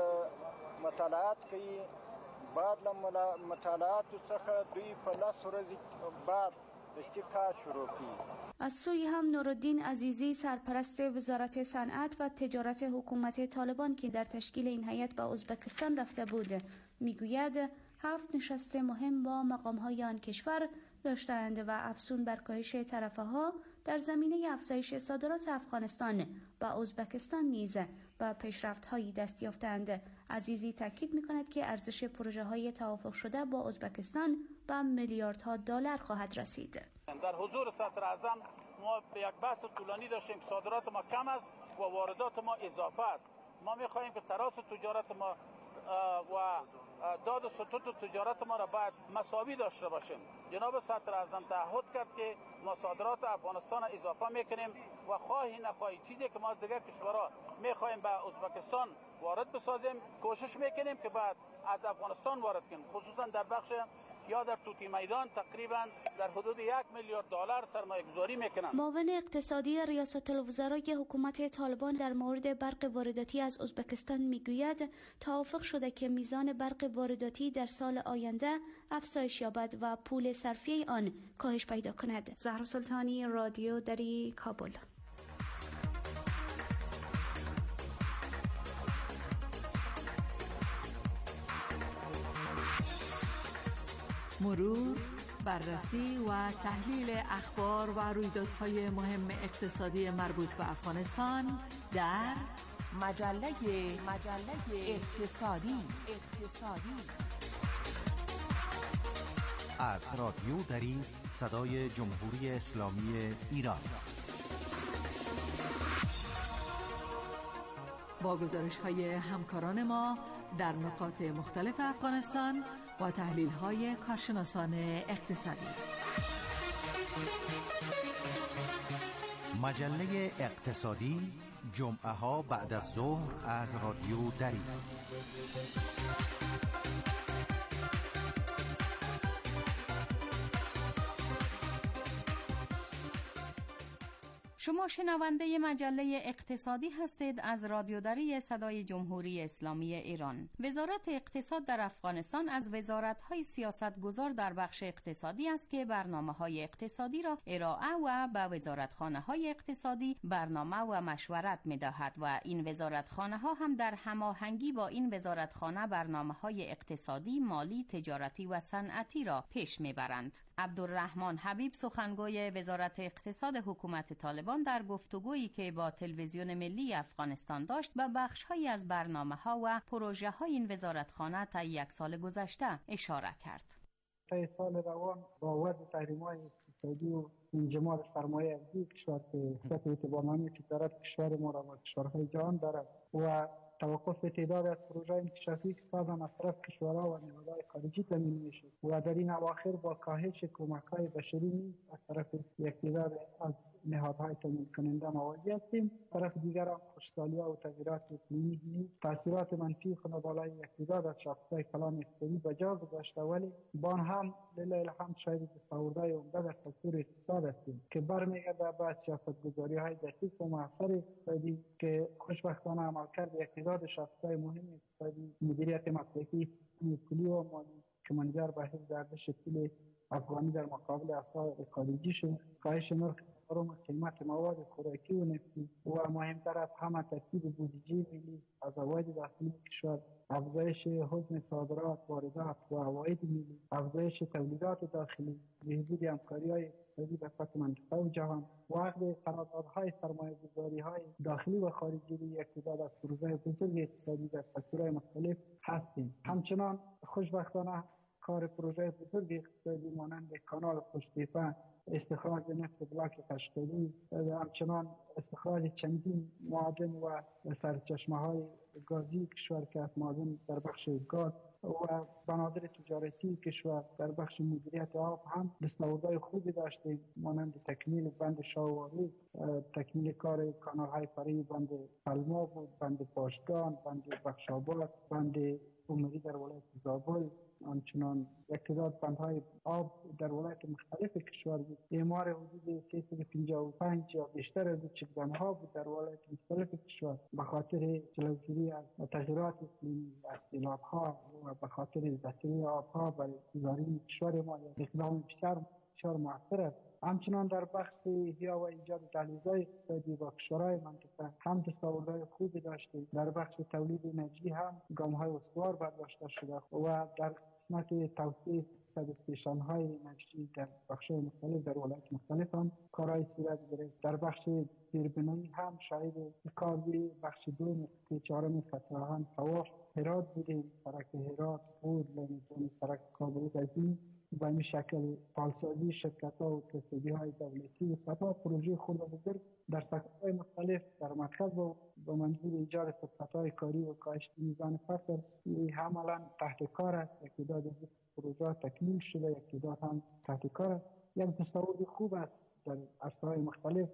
مطالعات کوي، بعد له مطالعاتو څخه دوی په 10 ورځې بعد کار شروع کوي. از سوی هم نورالدین عزیزی سرپرست وزارت صنعت و تجارت حکومت طالبان که در تشکیل این هیئت به ازبکستان رفته بود میگوید 7 نشست مهم با مقام‌های آن کشور داشتند و افزون بر کاهش ترفه‌ها در زمینه افزایش صادرات افغانستان به ازبکستان نیز به پیشرفت‌هایی دست یافتند. عزیزی تاکید می‌کند که ارزش پروژه‌های توافق شده با ازبکستان به میلیاردها دلار خواهد رسید. در حضور صدر اعظم ما یک بحث طولانی داشتیم. صادرات ما کم است و واردات ما اضافه است. ما می‌خواهیم که تراز تجارت ما و داد و ستود تجارت ما را باید مساوی داشته باشیم. جناب صدر اعظم تعهد کرد که ما صادرات افغانستان اضافه میکنیم و خواهی نخواهی چیزی که ما از دیگر کشورها میخواهیم به ازبکستان وارد بسازیم کوشش میکنیم که بعد از افغانستان وارد کنیم، خصوصا در بخش یا در توتی میدان تقریبا در حدود 1 میلیارد دلار سرمایه گذاری میکنند. معاون اقتصادی ریاست الوزرای حکومت طالبان در مورد برق وارداتی از ازبکستان میگوید توافق شده که میزان برق وارداتی در سال آینده افزایش یابد و پول صرفی آن کاهش پیدا کند. زهرا سلطانی، رادیو دری، کابل. مرور، بررسی و تحلیل اخبار و رویدادهای مهم اقتصادی مربوط به افغانستان در مجله اقتصادی. از رادیو دری صدای جمهوری اسلامی ایران. با گزارش‌های همکاران ما در نقاط مختلف افغانستان و تحلیل‌های کارشناسان اقتصادی. مجله اقتصادی جمعه ها بعد از ظهر از رادیو دری. شما شنونده مجله اقتصادی هستید از رادیو دری صدای جمهوری اسلامی ایران. وزارت اقتصاد در افغانستان از وزارت‌های سیاستگزار در بخش اقتصادی است که برنامه‌های اقتصادی را ارائه و به وزارتخانه‌های اقتصادی برنامه و مشورت می‌دهد و این وزارتخانه‌ها هم در هماهنگی با این وزارتخانه برنامه‌های اقتصادی، مالی، تجارتی و صنعتی را پیش می‌برند. عبدالرحمن حبیب سخنگوی وزارت اقتصاد حکومت طالبان در گفتگویی که با تلویزیون ملی افغانستان داشت به بخش‌هایی از برنامه‌ها و پروژه‌های این وزارتخانه تا 1 سال گذشته اشاره کرد. طی سال روان با وضع تحریم‌های اقتصادی و انجماد سرمایه از دو کشور که سطح اعتبارنامه تجارت کشور ما را با کشورهای جهان دارد و توقف تعداد از پروژه انکشافی اقتصاد از طرف کشورها و نهادهای خارجی تامین میشد و در این اواخر با کاهش کمک‌های بشری نیز از طرف یک تعداد از نهادهای تامین کننده مواجه هستیم. طرف دیگر هم خشکسالی‌ها و تغییرات اقلیمی نیز تاثیرات منفی خود بالای یک تعداد از شاخص‌های کلان اقتصادی به جا گذاشته، ولی با آن هم لله الحمد شاهد دستاوردهای عمده در سکتور اقتصاد هستیم که برمیگرده به سیاست‌گذاری‌های دقیق و مؤثر اقتصادی که خوشبختانه عملکرد یک تعداد شاخص‌های مهم اقتصادی، مدیریت مسلکی پولی و مالی که منجر به حفظ ارزش پول افغانی در مقابل اسعار خارجی شد، کاهش نرخ چهارم قیمت مواد خوراکی و نفتی و مهمتر از همه ترتیب بودجه ملی از عواید داخلی کشور، افزایش حجم صادرات، واردات و عواید ملی، افزایش تولیدات داخلی، بهبود همکاری‌های اقتصادی در سطح منطقه و جهان و عقد قراردادهای سرمایه‌گذاری‌های داخلی و خارجی یک تعداد از پروژه‌های بزرگ اقتصادی در سکتورهای مختلف هستیم. همچنان خوشبختانه کار پروژه بزرگ اقتصادی مانند کانال خوشتیپه، استخراج نفت بلاک قشقری، همچنان استخراج چندین معادن و سرچشمه‌های گازی کشور که از معادن در بخش گاز و بنادر تجارتی کشور در بخش مدیریت آب هم دستاوردهای خوبی داشتیم، مانند تکمیل بند شاهواری، تکمیل کار کانال‌های فرعی بند پلما بود، بند پاشگان، بند بخشاباد، بند عمری در ولایت زابل، همچنان یک تعداد بندهای آب در ولایت مختلف کشور بود. اعمار حدود 355 یا بیشتر از چکدان‌ها بود در ولایت مختلف کشور به خاطر جلوگیری از تغییرات اقلیمی، از سیلاب‌ها و به خاطر ذخیره آب‌ها برای گذاری کشور ما اقدام بسیار موثر است. همچنان در بخش احیا و ایجاد دهلیزهای اقتصادی با کشورهای منطقه هم دستاوردهای خوبی داشتیم. در بخش تولید انرژی هم گام‌های استوار برداشته شده و در قسمت توسعه اقتصاد استیشن‌های انرژی در بخش‌های مختلف در ولایت مختلف هم کارهای صورت گرفت. در بخش زیربنایی هم شاهد کاری بخش 2 نقطه 4 فتراهان طواف هرات بودیم. سرک هرات بود لانجان سرک کابل قدیم و این شکل پالسازی شرکت‌ها و تصدیهای دولتی و سپاه پروژه خود و بزرگ در سکتورهای مختلف در مرکز و با منظور ایجاد فرصت‌های کاری و کاهش میزان فقر عملاً تحت کار است. یک تعداد از پروژه تکمیل شده، یک تعداد هم تحت کار است. یک تصاویر خوب است در عرصه‌های مختلف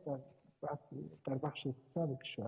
در بخش اقتصاد کشور.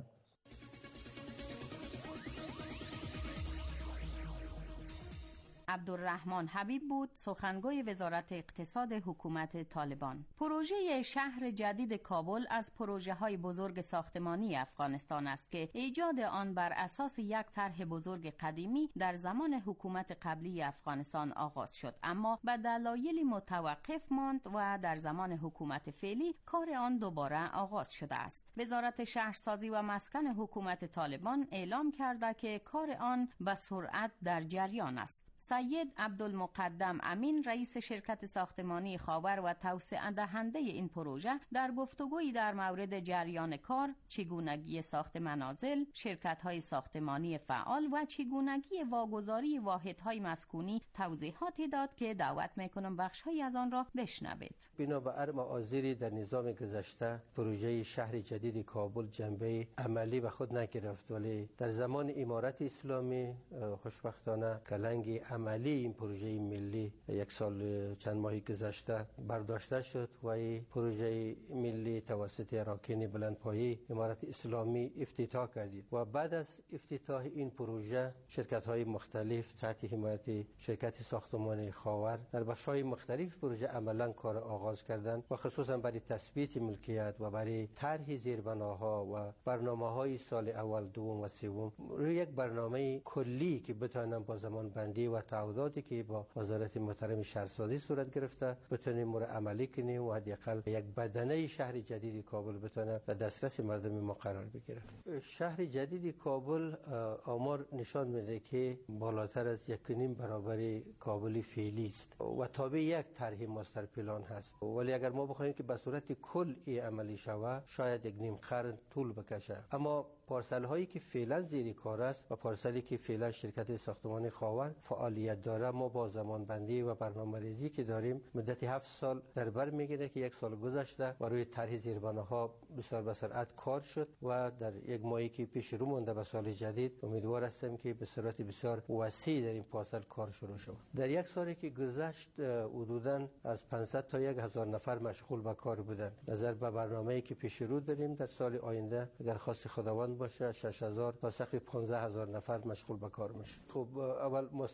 عبدالرحمن حبیب بود، سخنگوی وزارت اقتصاد حکومت طالبان. پروژه شهر جدید کابل از پروژه‌های بزرگ ساختمانی افغانستان است که ایجاد آن بر اساس یک طرح بزرگ قدیمی در زمان حکومت قبلی افغانستان آغاز شد، اما به دلایلی متوقف ماند و در زمان حکومت فعلی کار آن دوباره آغاز شده است. وزارت شهرسازی و مسکن حکومت طالبان اعلام کرده که کار آن به سرعت در جریان است. سید عبدالمقدم امین رئیس شرکت ساختمانی خاور و توسعه دهنده این پروژه در گفتگویی در مورد جریان کار، چگونگی ساخت منازل، شرکت‌های ساختمانی فعال و چگونگی واگذاری واحدهای مسکونی توضیحاتی داد که دعوت میکنم بخش‌هایی از آن را بشنوید. بنابر معاذیری در نظام گذشته پروژه شهر جدید کابل جنبه عملی به خود نگرفت، ولی در زمان امارت اسلامی خوشبختانه کلنگ عملی این پروژه ملی یک سال چند ماهی گذشته برداشته شد و این پروژه ملی توسط اراکین بلندپایه امارت اسلامی افتتاح کردید و بعد از افتتاح این پروژه شرکت‌های مختلف تحت حمایت شرکت ساختمان خاور در بخش‌های مختلف پروژه عملاً کار آغاز کردند و خصوصا برای تثبیت ملکیت و برای طرح زیربناها و برنامه‌های سال اول، دوم و سوم روی یک برنامه کلی که بتوانند با زمان بندی و تعهداتی که با وزارت محترم شهرسازی صورت گرفته بتونیم مورد عملی کنیم و حداقل یک بدنه شهر جدید کابل بتونه در دسترس مردم ما قرار بگیره. شهر جدید کابل آمار نشان میده که بالاتر از 1.5 برابر کابل فعلی است و تابع یک طرح ماستر پلان هست، ولی اگر ما بخوایم که به صورت کل عملی شود شاید 1.5 قرن طول بکشه. اما پارسل هایی که فعلا زیر کار است و پارسلی که فعلا شرکت ساختمان خاور فعالیت داره، ما با زمان بندی و برنامه ریزی که داریم مدت 7 سال در بر میگیره که 1 سال گذشته و روی طرح زیربناها بسیار به سرعت کار شد و در 1 ماهی که پیش رو مونده به سال جدید امیدوار هستم که به صورت بسیار وسیع در این پارسل کار شروع شود. در 1 سالی که گذشت حدوداً از 500 تا 1000 نفر مشغول به کار بودند. نظر به برنامه‌ای که پیش رو داریم در سال آینده اگر خواست خداوند باشه 6000 تا سقف 15000 نفر مشغول به کار میشه. خب اول ماستر پلان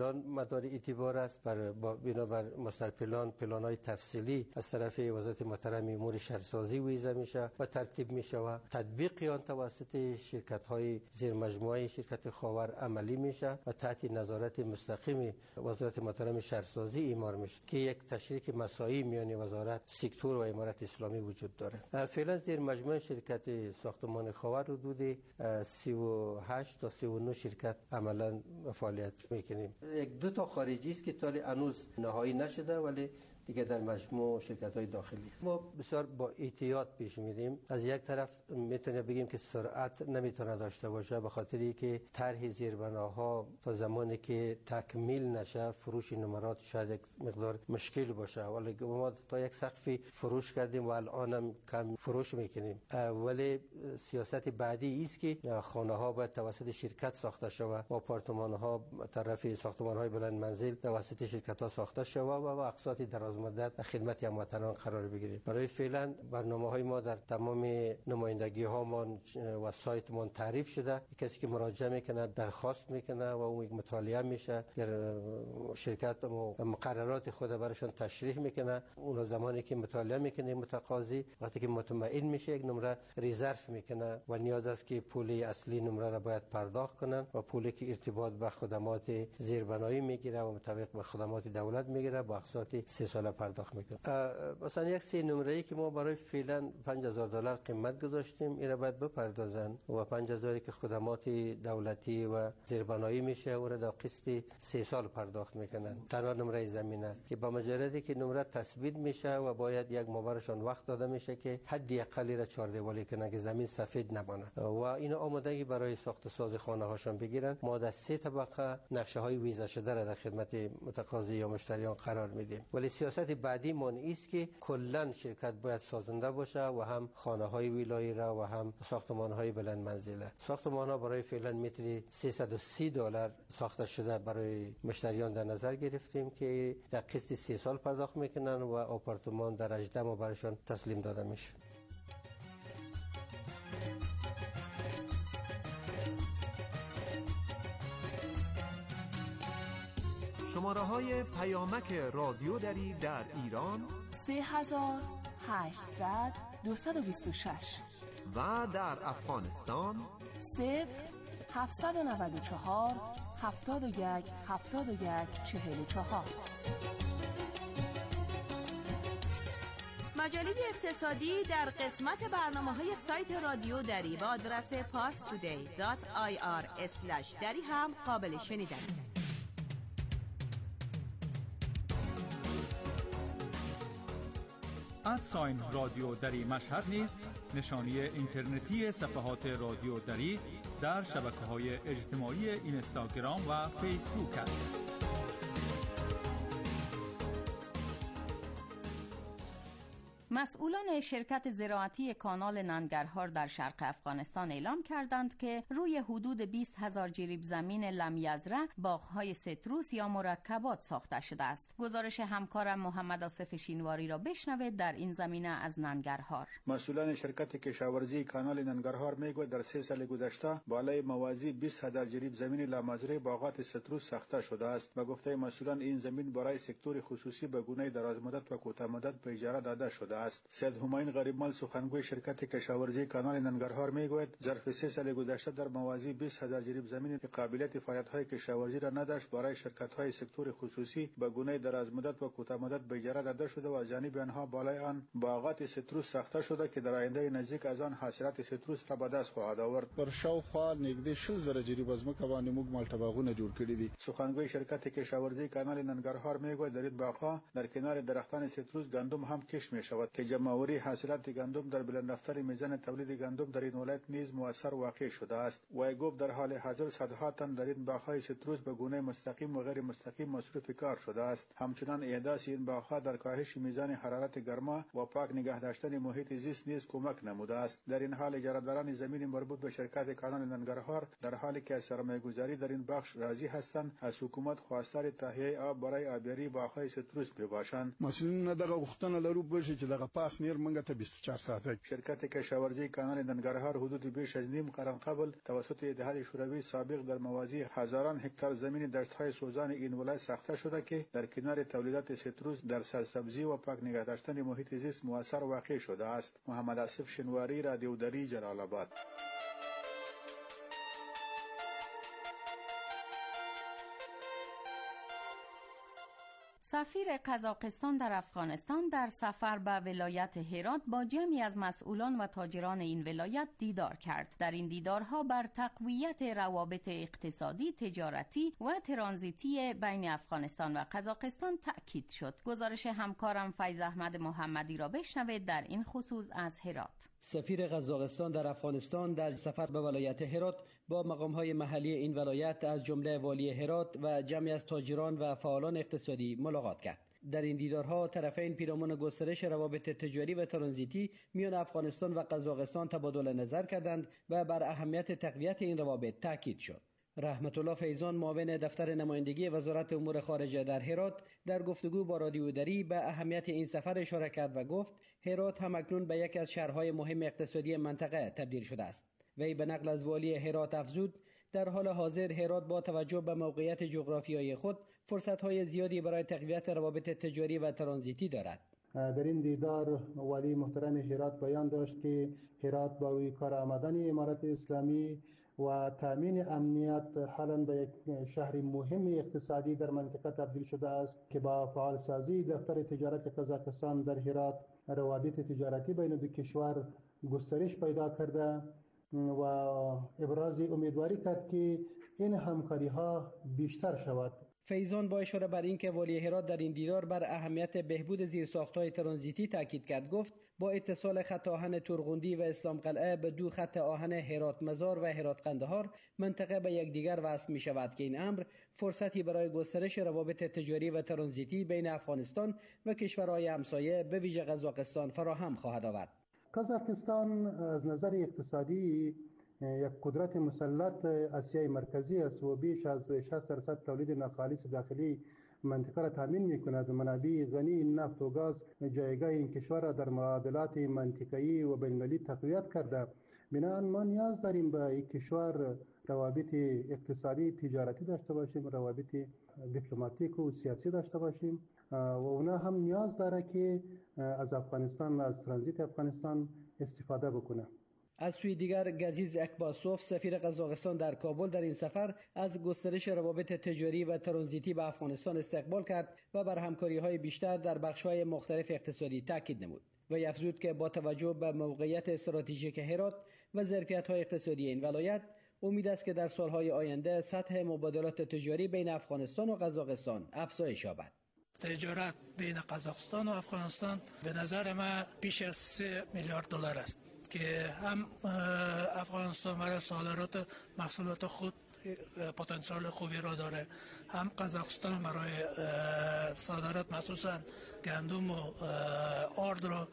تاجران مدار اعتبار است. بنابر مستر پلان‌های تفصیلی از طرف وزارت محترم امور شهرسازی ویزا میشه و ترتیب میشه و تطبیق آن توسط شرکت‌های زیر مجموعه شرکت خاور عملی میشه و تحت نظارت مستقیم وزارت محترم شهرسازی اعمار میشه که یک تشریک مساعی میان وزارت، سکتور و امارت اسلامی وجود داره. فعلا زیر مجموعه شرکت ساختمان خاور حدود 38 تا 39 شرکت عملا فعالیت میکنیم. یک دو تا خارجی است که تا هنوز نهایی نشده ولی دیگه در مجموع شرکت‌های داخلی ما بسیار با احتیاط پیش میریم. از یک طرف میتونه بگیم که سرعت نمیتونه داشته باشه به خاطری که طرح زیربناها تا زمانی که تکمیل نشه فروش نمرات شاید یک مقدار مشکل باشه، ولی ما تا یک سقفی فروش کردیم و الانم کم فروش میکنیم. ولی سیاست بعدی است که خانه‌ها باید توسط شرکت ساخته شود و آپارتمان‌ها طرف ساختمان‌های بلند منزل توسط شرکت‌ها ساخته شود و اقساط دراز مدت خدمت هموطنان قرار بگیریم. برای فعلا برنامه‌های ما در تمام نمایندگی‌هامان و سایتمان تعریف شده. کسی که مراجعه میکنه درخواست میکنه و اون یک مطالعه میشه در شرکت مقررات خود براشون تشریح میکنه. اون زمانی که مطالعه میکنه متقاضی وقتی که مطمئن میشه یک نمره رزرو میکنه و نیاز است که پول اصلی نمره را باید پرداخت کنن و پولی که ارتباط به خدمات زیربنایی میگیره و مطابق به خدمات دولت میگیره با اقساط 3 ساله پرداخت میکنه. مثلا یک 3 نمره‌ای که ما برای فعلا $5000 قیمت گذاشتیم این را باید بپردازن و 5000 که خدمات دولتی و زیربنایی میشه او را در قسط 3 سال پرداخت میکنن. تنها نمره زمین است که با مجردی که نمره تثبیت میشه و باید یک مابرشان وقت داده میشه که حدی اقلی را 4 دیوالی کنه که زمین سفید نمانه و این آمادگی برای ساخت ساز خانه هاشون بگیرن. ما در 3 طبقه نقشه های ویزا شده را در خدمت متقاضی یا مشتریان قرار میدیم. ولی سیاست بعدی من است که کلا شرکت باید سازنده باشه و هم خانه های ویلایی را و هم ساختمان های بلند منزله. ساختمان ها برای فعلا متری $330 ساخته شده برای مشتریان در نظر گرفتیم که در قسط 3 سال پرداخت میکنن و آپارتمان در 18 ماه برایشان تسلیم داده میشه. شماره‌های پیامک رادیو دری در ایران 3800 226 و در افغانستان 0794 71 71 44. مجله اقتصادی در قسمت برنامه‌های سایت رادیو دری با آدرس parstoday.ir/dari هم قابل شنیدن است. ادساین رادیو دری مشهد نیز نشانی اینترنتی صفحات رادیو دری در شبکه‌های اجتماعی اینستاگرام و فیسبوک است. مسئولان شرکت زراعتی کانال ننگرهار در شرق افغانستان اعلام کردند که روی حدود 20,000 جریب زمین لمیزرع باغ‌های سیتروس یا مرکبات ساخته شده است. گزارش همکارم محمد آصف شینواری را بشنوید در این زمینه از ننگرهار. مسئولان شرکت کشاورزی کانال ننگرهار میگویند در 3 سال گذشته بالای موازی 20,000 جریب زمین لمیزرع باغات سیتروس ساخته شده است. به گفته مسئولان این زمین برای سکتور خصوصی به گونه درازمدت و کوتاه‌مدت به اجاره داده شده است. سید هماین غریبمال سخنگوی شرکت کشاورزی کانال ننگرهار میگوید ظرف 3 سال گذشته در موازی 20,000 جریب زمین که قابلیت فعالیت‌های کشاورزی را نداشت برای شرکت‌های سکتور خصوصی به گونه درازمدت و کوتاه‌مدت به اجاره داده شده و از جانب آنها بالای آن باغات سیتروس ساخته شده که در آینده نزدیک از آن حاصلات سیتروس را به دست خواهد آورد. در شاوخوا نږدې 60,000 جریب ځمکه باندې موږ مالټه باغونه جوړ کړي دي. سخنگوی شرکت کشاورزی کانال ننگرهار میگوید در این باغ‌ها در کنار درختان سیتروس گندم هم کشت می‌شود که جمع‌آوری حاصلات گندم در بلند رفتن میزان تولید گندم در این ولایت نیز مؤثر واقع شده است. وی گفت در حال حاضر صدها تن در این باغ‌های سیتروس به گونه مستقیم و غیر مستقیم مصرف کار شده است. همچنین احداث این باغ‌ها در کاهش میزان حرارت گرما و پاک نگه داشتن محیط زیست نیز کمک نموده است. در این حال اجاره‌داران زمین مربوط به شرکت کانال ننگرهار در حالی که سرمایه‌گذاری در این بخش راضی هستند از حکومت خواستار تهیه آب برای آبیاری باغ‌های سیتروس بباشند. مسئولین دغه غوښتنه لرو بشي چې دغه تا پاس نیر منګه ته 24 ساعت. شرکت کشاورزی کانال ننگرهار حدود بیش از نیم قرن قبل توسط اتحاد شوروی سابق در موازی هزاران هکتار زمین دشت‌های سوزان این ولایت ساخته شده که در کنار تولیدات سیتروس در سرسبزی و پاک نگه داشتن محیط زیست مؤثر واقع شده است. محمد آصف شنواری، رادیو دری، جلال آباد. سفیر قزاقستان در افغانستان در سفر به ولایت هرات با جمعی از مسئولان و تاجران این ولایت دیدار کرد. در این دیدارها بر تقویت روابط اقتصادی، تجارتی و ترانزیتی بین افغانستان و قزاقستان تأکید شد. گزارش همکارم فیض احمد محمدی را بشنوید در این خصوص از هرات. سفیر قزاقستان در افغانستان در سفر به ولایت هرات با مقام‌های محلی این ولایت از جمله والی هرات و جمعی از تاجران و فعالان اقتصادی ملاقات کرد. در این دیدارها طرفین پیرامون گسترش روابط تجاری و ترانزیتی میان افغانستان و قزاقستان تبادل نظر کردند و بر اهمیت تقویت این روابط تاکید شد. رحمت الله فیضان، معاون دفتر نمایندگی وزارت امور خارجه در هرات، در گفتگو با رادیو دری به اهمیت این سفر اشاره کرد و گفت هرات همکنون به یکی از شهرهای مهم اقتصادی منطقه تبدیل شده است. وی به نقل از والی هرات افزود در حال حاضر هرات با توجه به موقعیت جغرافیایی خود فرصت‌های زیادی برای تقویت روابط تجاری و ترانزیتی دارد. در این دیدار والی محترم هرات بیان داشت که هرات با روی کار آمدن امارت اسلامی و تامین امنیت حالا به یک شهر مهم اقتصادی در منطقه تبدیل شده است که با فعالسازی دفتر تجارت قزاقستان در هرات روابط تجارتی بین دو کشور گسترش پیدا کرده و ابراز امیدواری کرد که این همکاری ها بیشتر شود. فیضان با اشاره بر اینکه والی هرات در این دیدار بر اهمیت بهبود زیرساخت‌های ترانزیتی تاکید کرد گفت با اتصال خط آهن تورغوندی و اسلام قلعه به دو خط آهن هرات مزار و هرات قندهار منطقه به یکدیگر وصل می شود که این امر فرصتی برای گسترش روابط تجاری و ترانزیتی بین افغانستان و کشورهای همسایه به ویژه قزاقستان فراهم خواهد آورد. قزاقستان از نظر اقتصادی یک قدرت مسلط آسیای مرکزی است و بیش از 60% تولید ناخالص داخلی منطقه را تامین می‌کند. منابع غنی نفت و گاز جایگاه این کشور را در معادلات منطقه‌ای و بین‌المللی تقویت کرده. بنابراین ما نیاز داریم به این کشور روابط اقتصادی تجارتی داشته باشیم، روابط دیپلماتیک و سیاسی داشته باشیم و اونا هم نیاز داره که از افغانستان و از ترانزیت افغانستان استفاده بکنه. از سوی دیگر گزیز اکباسوف سفیر قزاقستان در کابل در این سفر از گسترش روابط تجاری و ترانزیتی با افغانستان استقبال کرد و بر همکاری‌های بیشتر در بخش‌های مختلف اقتصادی تاکید نمود. و افزود که با توجه به موقعیت استراتژیک هرات و ظرفیت‌های اقتصادی این ولایت امید است که در سال‌های آینده سطح مبادلات تجاری بین افغانستان و قزاقستان افزایش یابد. تجارت بین قزاقستان و افغانستان به نظر من بیش از 3 میلیارد دلار است که هم افغانستان برای صادرات محصولات خود پتانسیل خوبی را داره، هم قزاقستان برای صادرات مخصوصا گندم و آرد را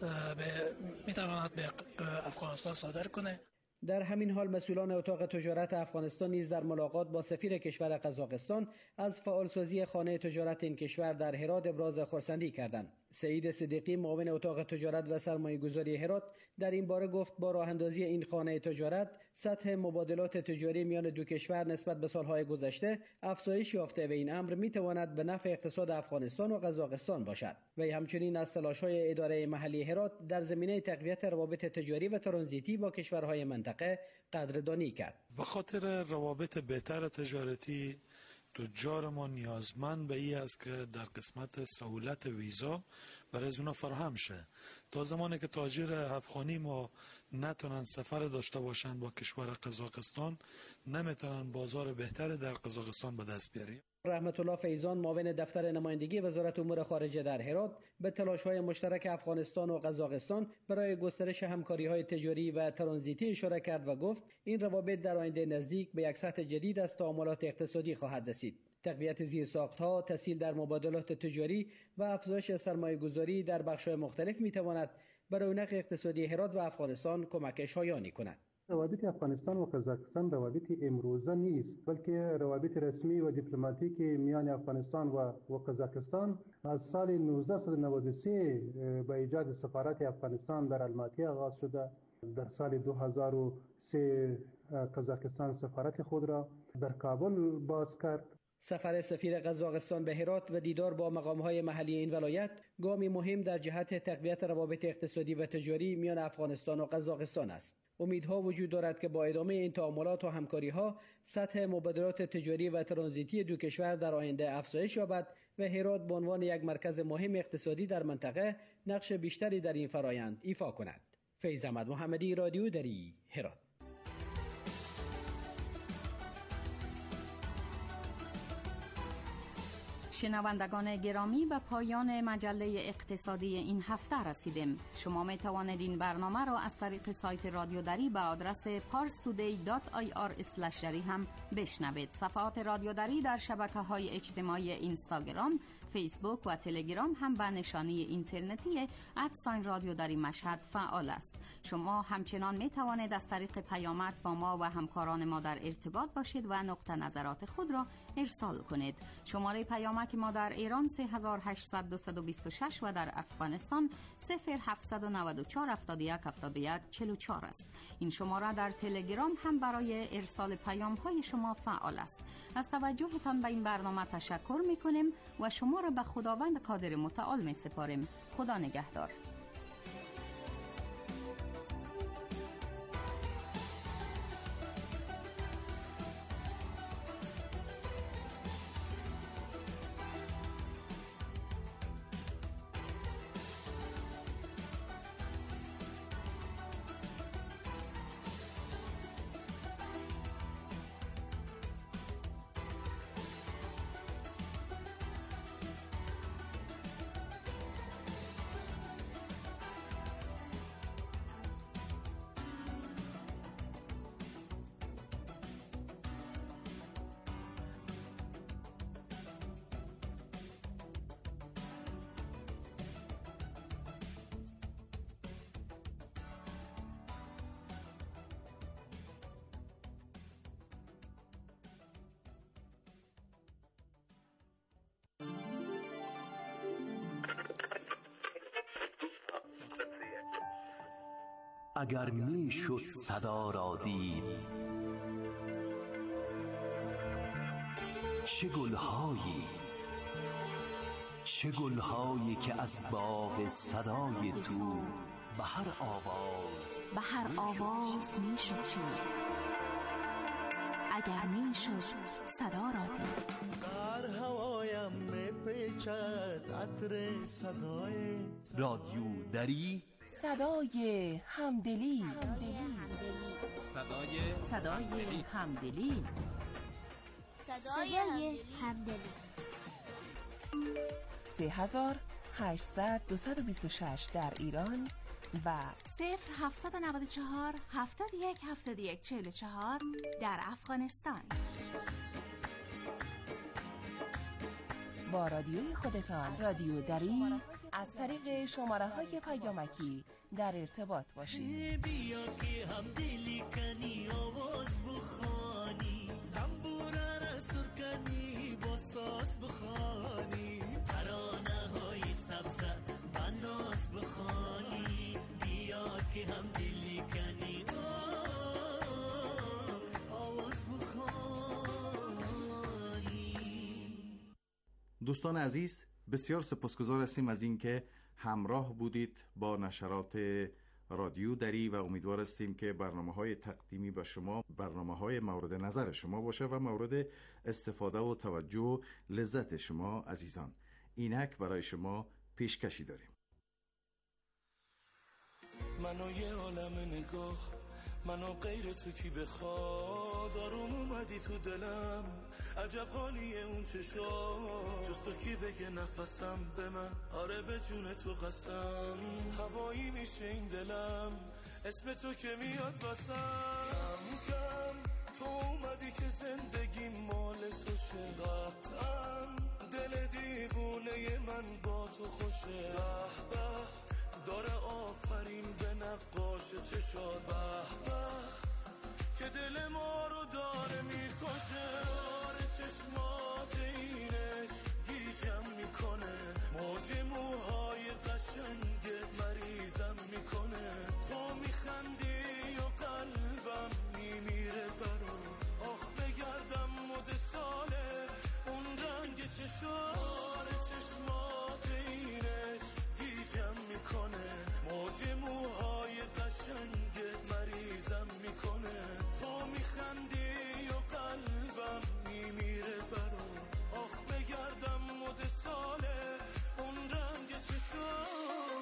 میتواند به افغانستان صادر کنه. در همین حال مسئولان اتاق تجارت افغانستان نیز در ملاقات با سفیر کشور قزاقستان از فعالسازی خانه تجارت این کشور در هرات ابراز خرسندی کردند. سعید صدیقی معاون اتاق تجارت و سرمایه‌گذاری هرات در این باره گفت با راه اندازی این خانه تجارت سطح مبادلات تجاری میان دو کشور نسبت به سالهای گذشته افزایش یافته و این امر میتواند به نفع اقتصاد افغانستان و قزاقستان باشد. وی همچنین از تلاش‌های اداره محلی هرات در زمینه تقویت روابط تجاری و ترانزیتی با کشورهای منطقه قدردانی کرد. به خاطر روابط بهتر تجارتی تجار ما نیازمند به این است که در قسمت سهولت ویزا برای از اونا فراهم شه. تا زمانی که تاجر افغانی ما نتونن سفر داشته باشن با کشور قزاقستان نمیتونن بازار بهتر در قزاقستان به دست بیارن. رحمت الله فیضان معاون دفتر نمایندگی وزارت امور خارجه در هرات به تلاش‌های مشترک افغانستان و قزاقستان برای گسترش همکاری‌های تجاری و ترانزیتی اشاره کرد و گفت این روابط در آینده نزدیک به یک سطح جدید از تعاملات اقتصادی خواهد رسید. تقویت زیرساخت‌ها، تسهیل در مبادلات تجاری و افزایش سرمایه‌گذاری در بخش‌های مختلف می‌تواند برای رونق اقتصادی هرات و افغانستان کمک شایانی کند. روابط افغانستان و قزاقستان روابط امروزه نیست، بلکه روابط رسمی و دیپلماتیک میان افغانستان و قزاقستان از سال 1993 با ایجاد سفارت افغانستان در الماتی آغاز شده. در سال 2003 قزاقستان سفارت خود را در کابل باز کرد. سفر سفیر قزاقستان به هرات و دیدار با مقام‌های محلی این ولایت گامی مهم در جهت تقویت روابط اقتصادی و تجاری میان افغانستان و قزاقستان است. امیدها وجود دارد که با ادامه این تعاملات و همکاری‌ها سطح مبادلات تجاری و ترانزیتی دو کشور در آینده افزایش یابد و هرات به عنوان یک مرکز مهم اقتصادی در منطقه نقش بیشتری در این فرایند ایفا کند. فیض احمد محمدی، رادیو دری، هرات. شنوندگان گرامی، به پایان مجله اقتصادی این هفته رسیدیم. شما می توانید این برنامه را از طریق سایت رادیو دری به آدرس parstoday.ir/dari هم بشنوید. صفحات رادیو دری در شبکه‌های اجتماعی اینستاگرام، فیسبوک و تلگرام هم به نشانی اینترنتی @رادیو دری مشهد فعال است. شما همچنان می توانید از طریق پیامک با ما و همکاران ما در ارتباط باشید و نقطه نظرات خود را ارسال کنید. شماره پیامک ما در ایران 3800-226 و در افغانستان 0794-71-71-44 است. این شماره در تلگرام هم برای ارسال پیام های شما فعال است. از توجهتان به این برنامه تشکر می کنیم و شما را به خداوند قادر متعال می سپاریم. خدا نگهدار. اگر می شد صدا را دید، چه گلهایی که از باغ صدای تو به هر آواز می شد چید. اگر می شد صدا را دید. در هوایم می پیچد عطر صدایت. رادیو دری، صدای همدلی. صدای همدلی. 3800-226 در ایران و 0794-71-71-44 در افغانستان. با رادیوی خودتان، رادیو دری، از طریق شماره‌های پیامکی در ارتباط باشید. بیا که همدلی کنی، آواز بخوانی، تنبوره را سر کنی، با ساز بخوانی، ترانه های سبزه و ناز بخوانی. بیا که همدلی کنی، آواز بخوانی. دوستان عزیز، بسیار سپاسگزار هستیم از اینکه همراه بودید با نشرات رادیو دری و امیدوار هستیم که برنامه‌های تقدیمی به شما برنامه‌های مورد نظر شما باشه و مورد استفاده و توجه و لذت شما عزیزان. اینک برای شما پیشکشی داریم. منو یه عالم نگاه، منو غیر تو کی بخواد، آروم اومدی تو دلم، عجب حالیه اون چشا، جز تو کی بگه نفسم به من، آره به جون تو قسم، هوایی میشه این دلم، اسم تو که میاد واسم، کم کم تو اومدی که زندگی مال تو شه، قطعا دل دیوونه من با تو خوشه، به به داره آفرین به نقاش چشات، به به که دل ما رو داره میکشه. داره چشمات اینش گیجم میکنه، موج موهای قشنگت مریضم میکنه. تو میخندی و قلبم میمیره برات، آخ بگردم مد ساله اون رنگ چشار. چشمات اینش گیجم میکنه، موج موهای قشنگت مریضم میکنه. تو میخندی و قلبم میمیره برات، آخ بگردم مد ساله اون رنگ چشار.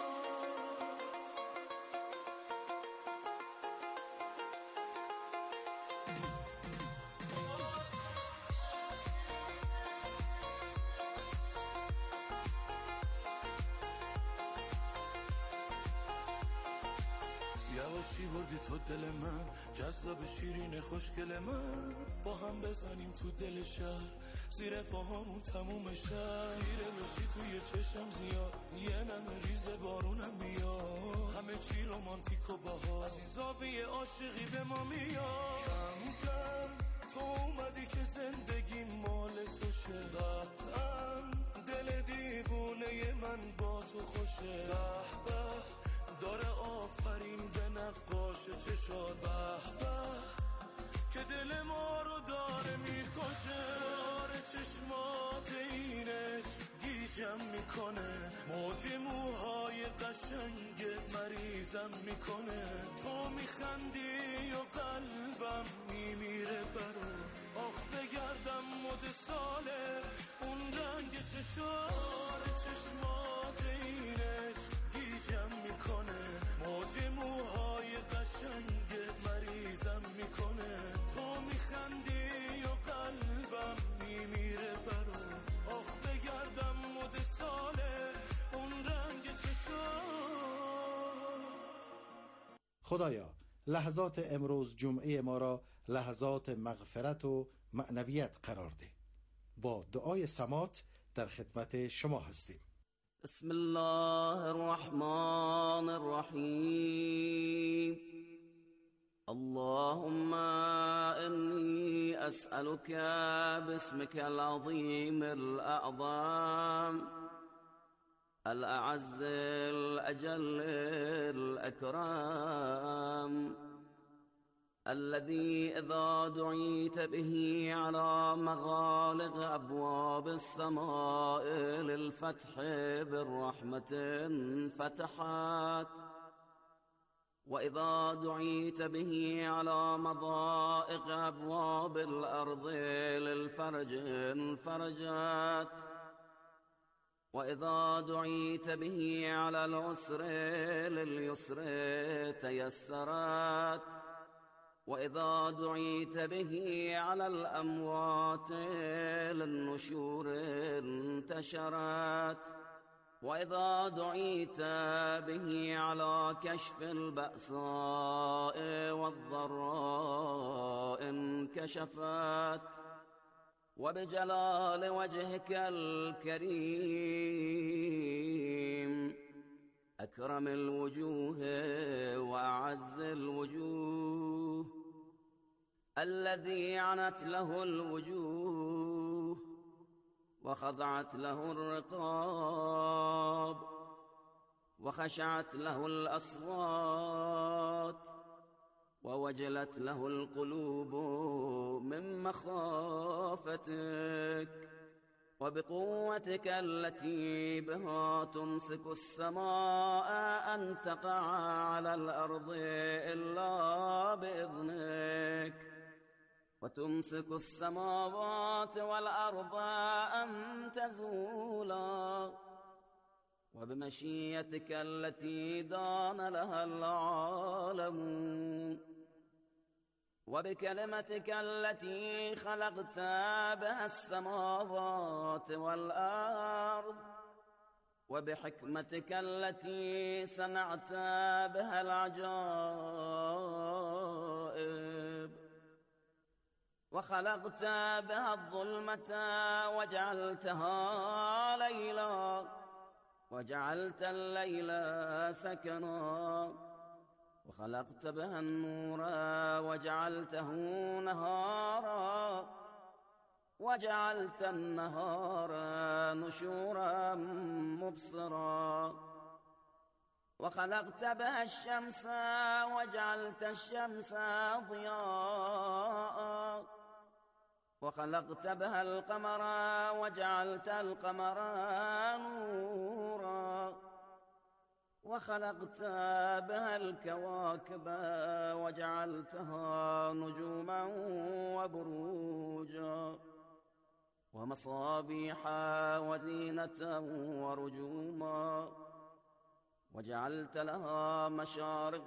یواشی بردی تو دل من، جذاب شیرین خوشگل من. با هم بزنیم تو دل شهر، زیر پاهامون تموم شهر. خیره بشی توی چشم زیاد، یه نمه ریز بارونم بیاد. همه چی رومانتیک و باها، از این زاویه عاشقی به ما میاد. کم کم تو اومدی که زندگی مال تو شه. قطعا دل دیوونه من با تو خوشه. به به داره آفرین به نقاش چشار. به به که دل ما رو داره میکشه. داره چشمات اینش گیجم میکنه، موج موهای قشنگت مریضم میکنه. تو میخندی و قلبم میمیره برات، آخ بگردم مد ساله اون رنگ چشار. چشمات اینش گیجم میکنه، موج موهای قشنگت مریضم میکنه. تو میخندی و قلبم میمیره برات، آخ بگردم مد ساله اون رنگ چشات. خدایا لحظات امروز جمعه ما را لحظات مغفرت و معنویت قرار ده. با دعای سماعت در خدمت شما هستیم. بسم الله الرحمن الرحیم. اللهم إني أسألك باسمك العظيم الأعظم الأعز الأجل الأكرم الذي إذا دعيت به على مغالق أبواب السماء للفتح بالرحمة فتحت، وإذا دعيت به على مضائق أبواب الأرض للفرج انفرجت، وإذا دعيت به على العسر لليسر تيسرت، وإذا دعيت به على الأموات للنشور انتشرت، وإذا دعيت به على كشف البأساء والضراء انكشفت، وبجلال وجهك الكريم أكرم الوجوه وأعز الوجوه الذي عنت له الوجوه وخضعت له الرقاب وخشعت له الأصوات ووجلت له القلوب من مخافتك، وبقوتك التي بها تمسك السماء أن تقع على الأرض إلا بإذنك، وتمسك السماوات والأرض أن تزولا، وبمشيئتك التي دان لها العالم، وبكلمتك التي خلقت بها السماوات والأرض، وبحكمتك التي صنعت بها العجائب، وخلقت بها الظلمة وجعلتها ليلا، وجعلت الليل سكنا، وخلقت بها النور وجعلته نهارا وجعلت النهار نشورا مبصرا وخلقت بها الشمس وجعلت الشمس ضياء وخلقت بها القمر وجعلت القمر نورا وخلقت بها الكواكب وجعلتها نجوما وبروجا ومصابيح وزينة ورجوما وجعلت لها مشارق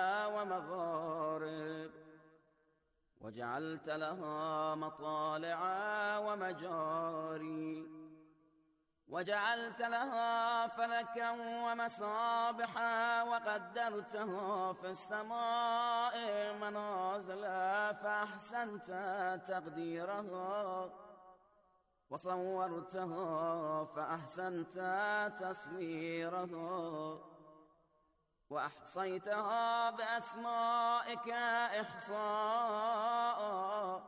ومغارب وجعلت لها مطالع ومجاري وجعلت لها فلكا ومصابح وقدرتها في السماء منازل فأحسنت تقديرها وصورتها فأحسنت تصويرها وأحصيتها بأسمائك إحصاء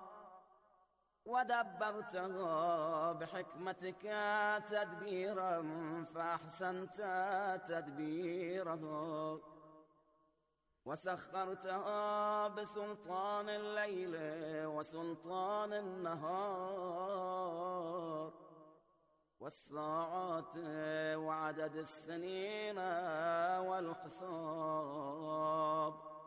ودبرتها بحكمتك تدبيرا فأحسنت تدبيرها وسخرتها بسلطان الليل وسلطان النهار والساعات وعدد السنين والحساب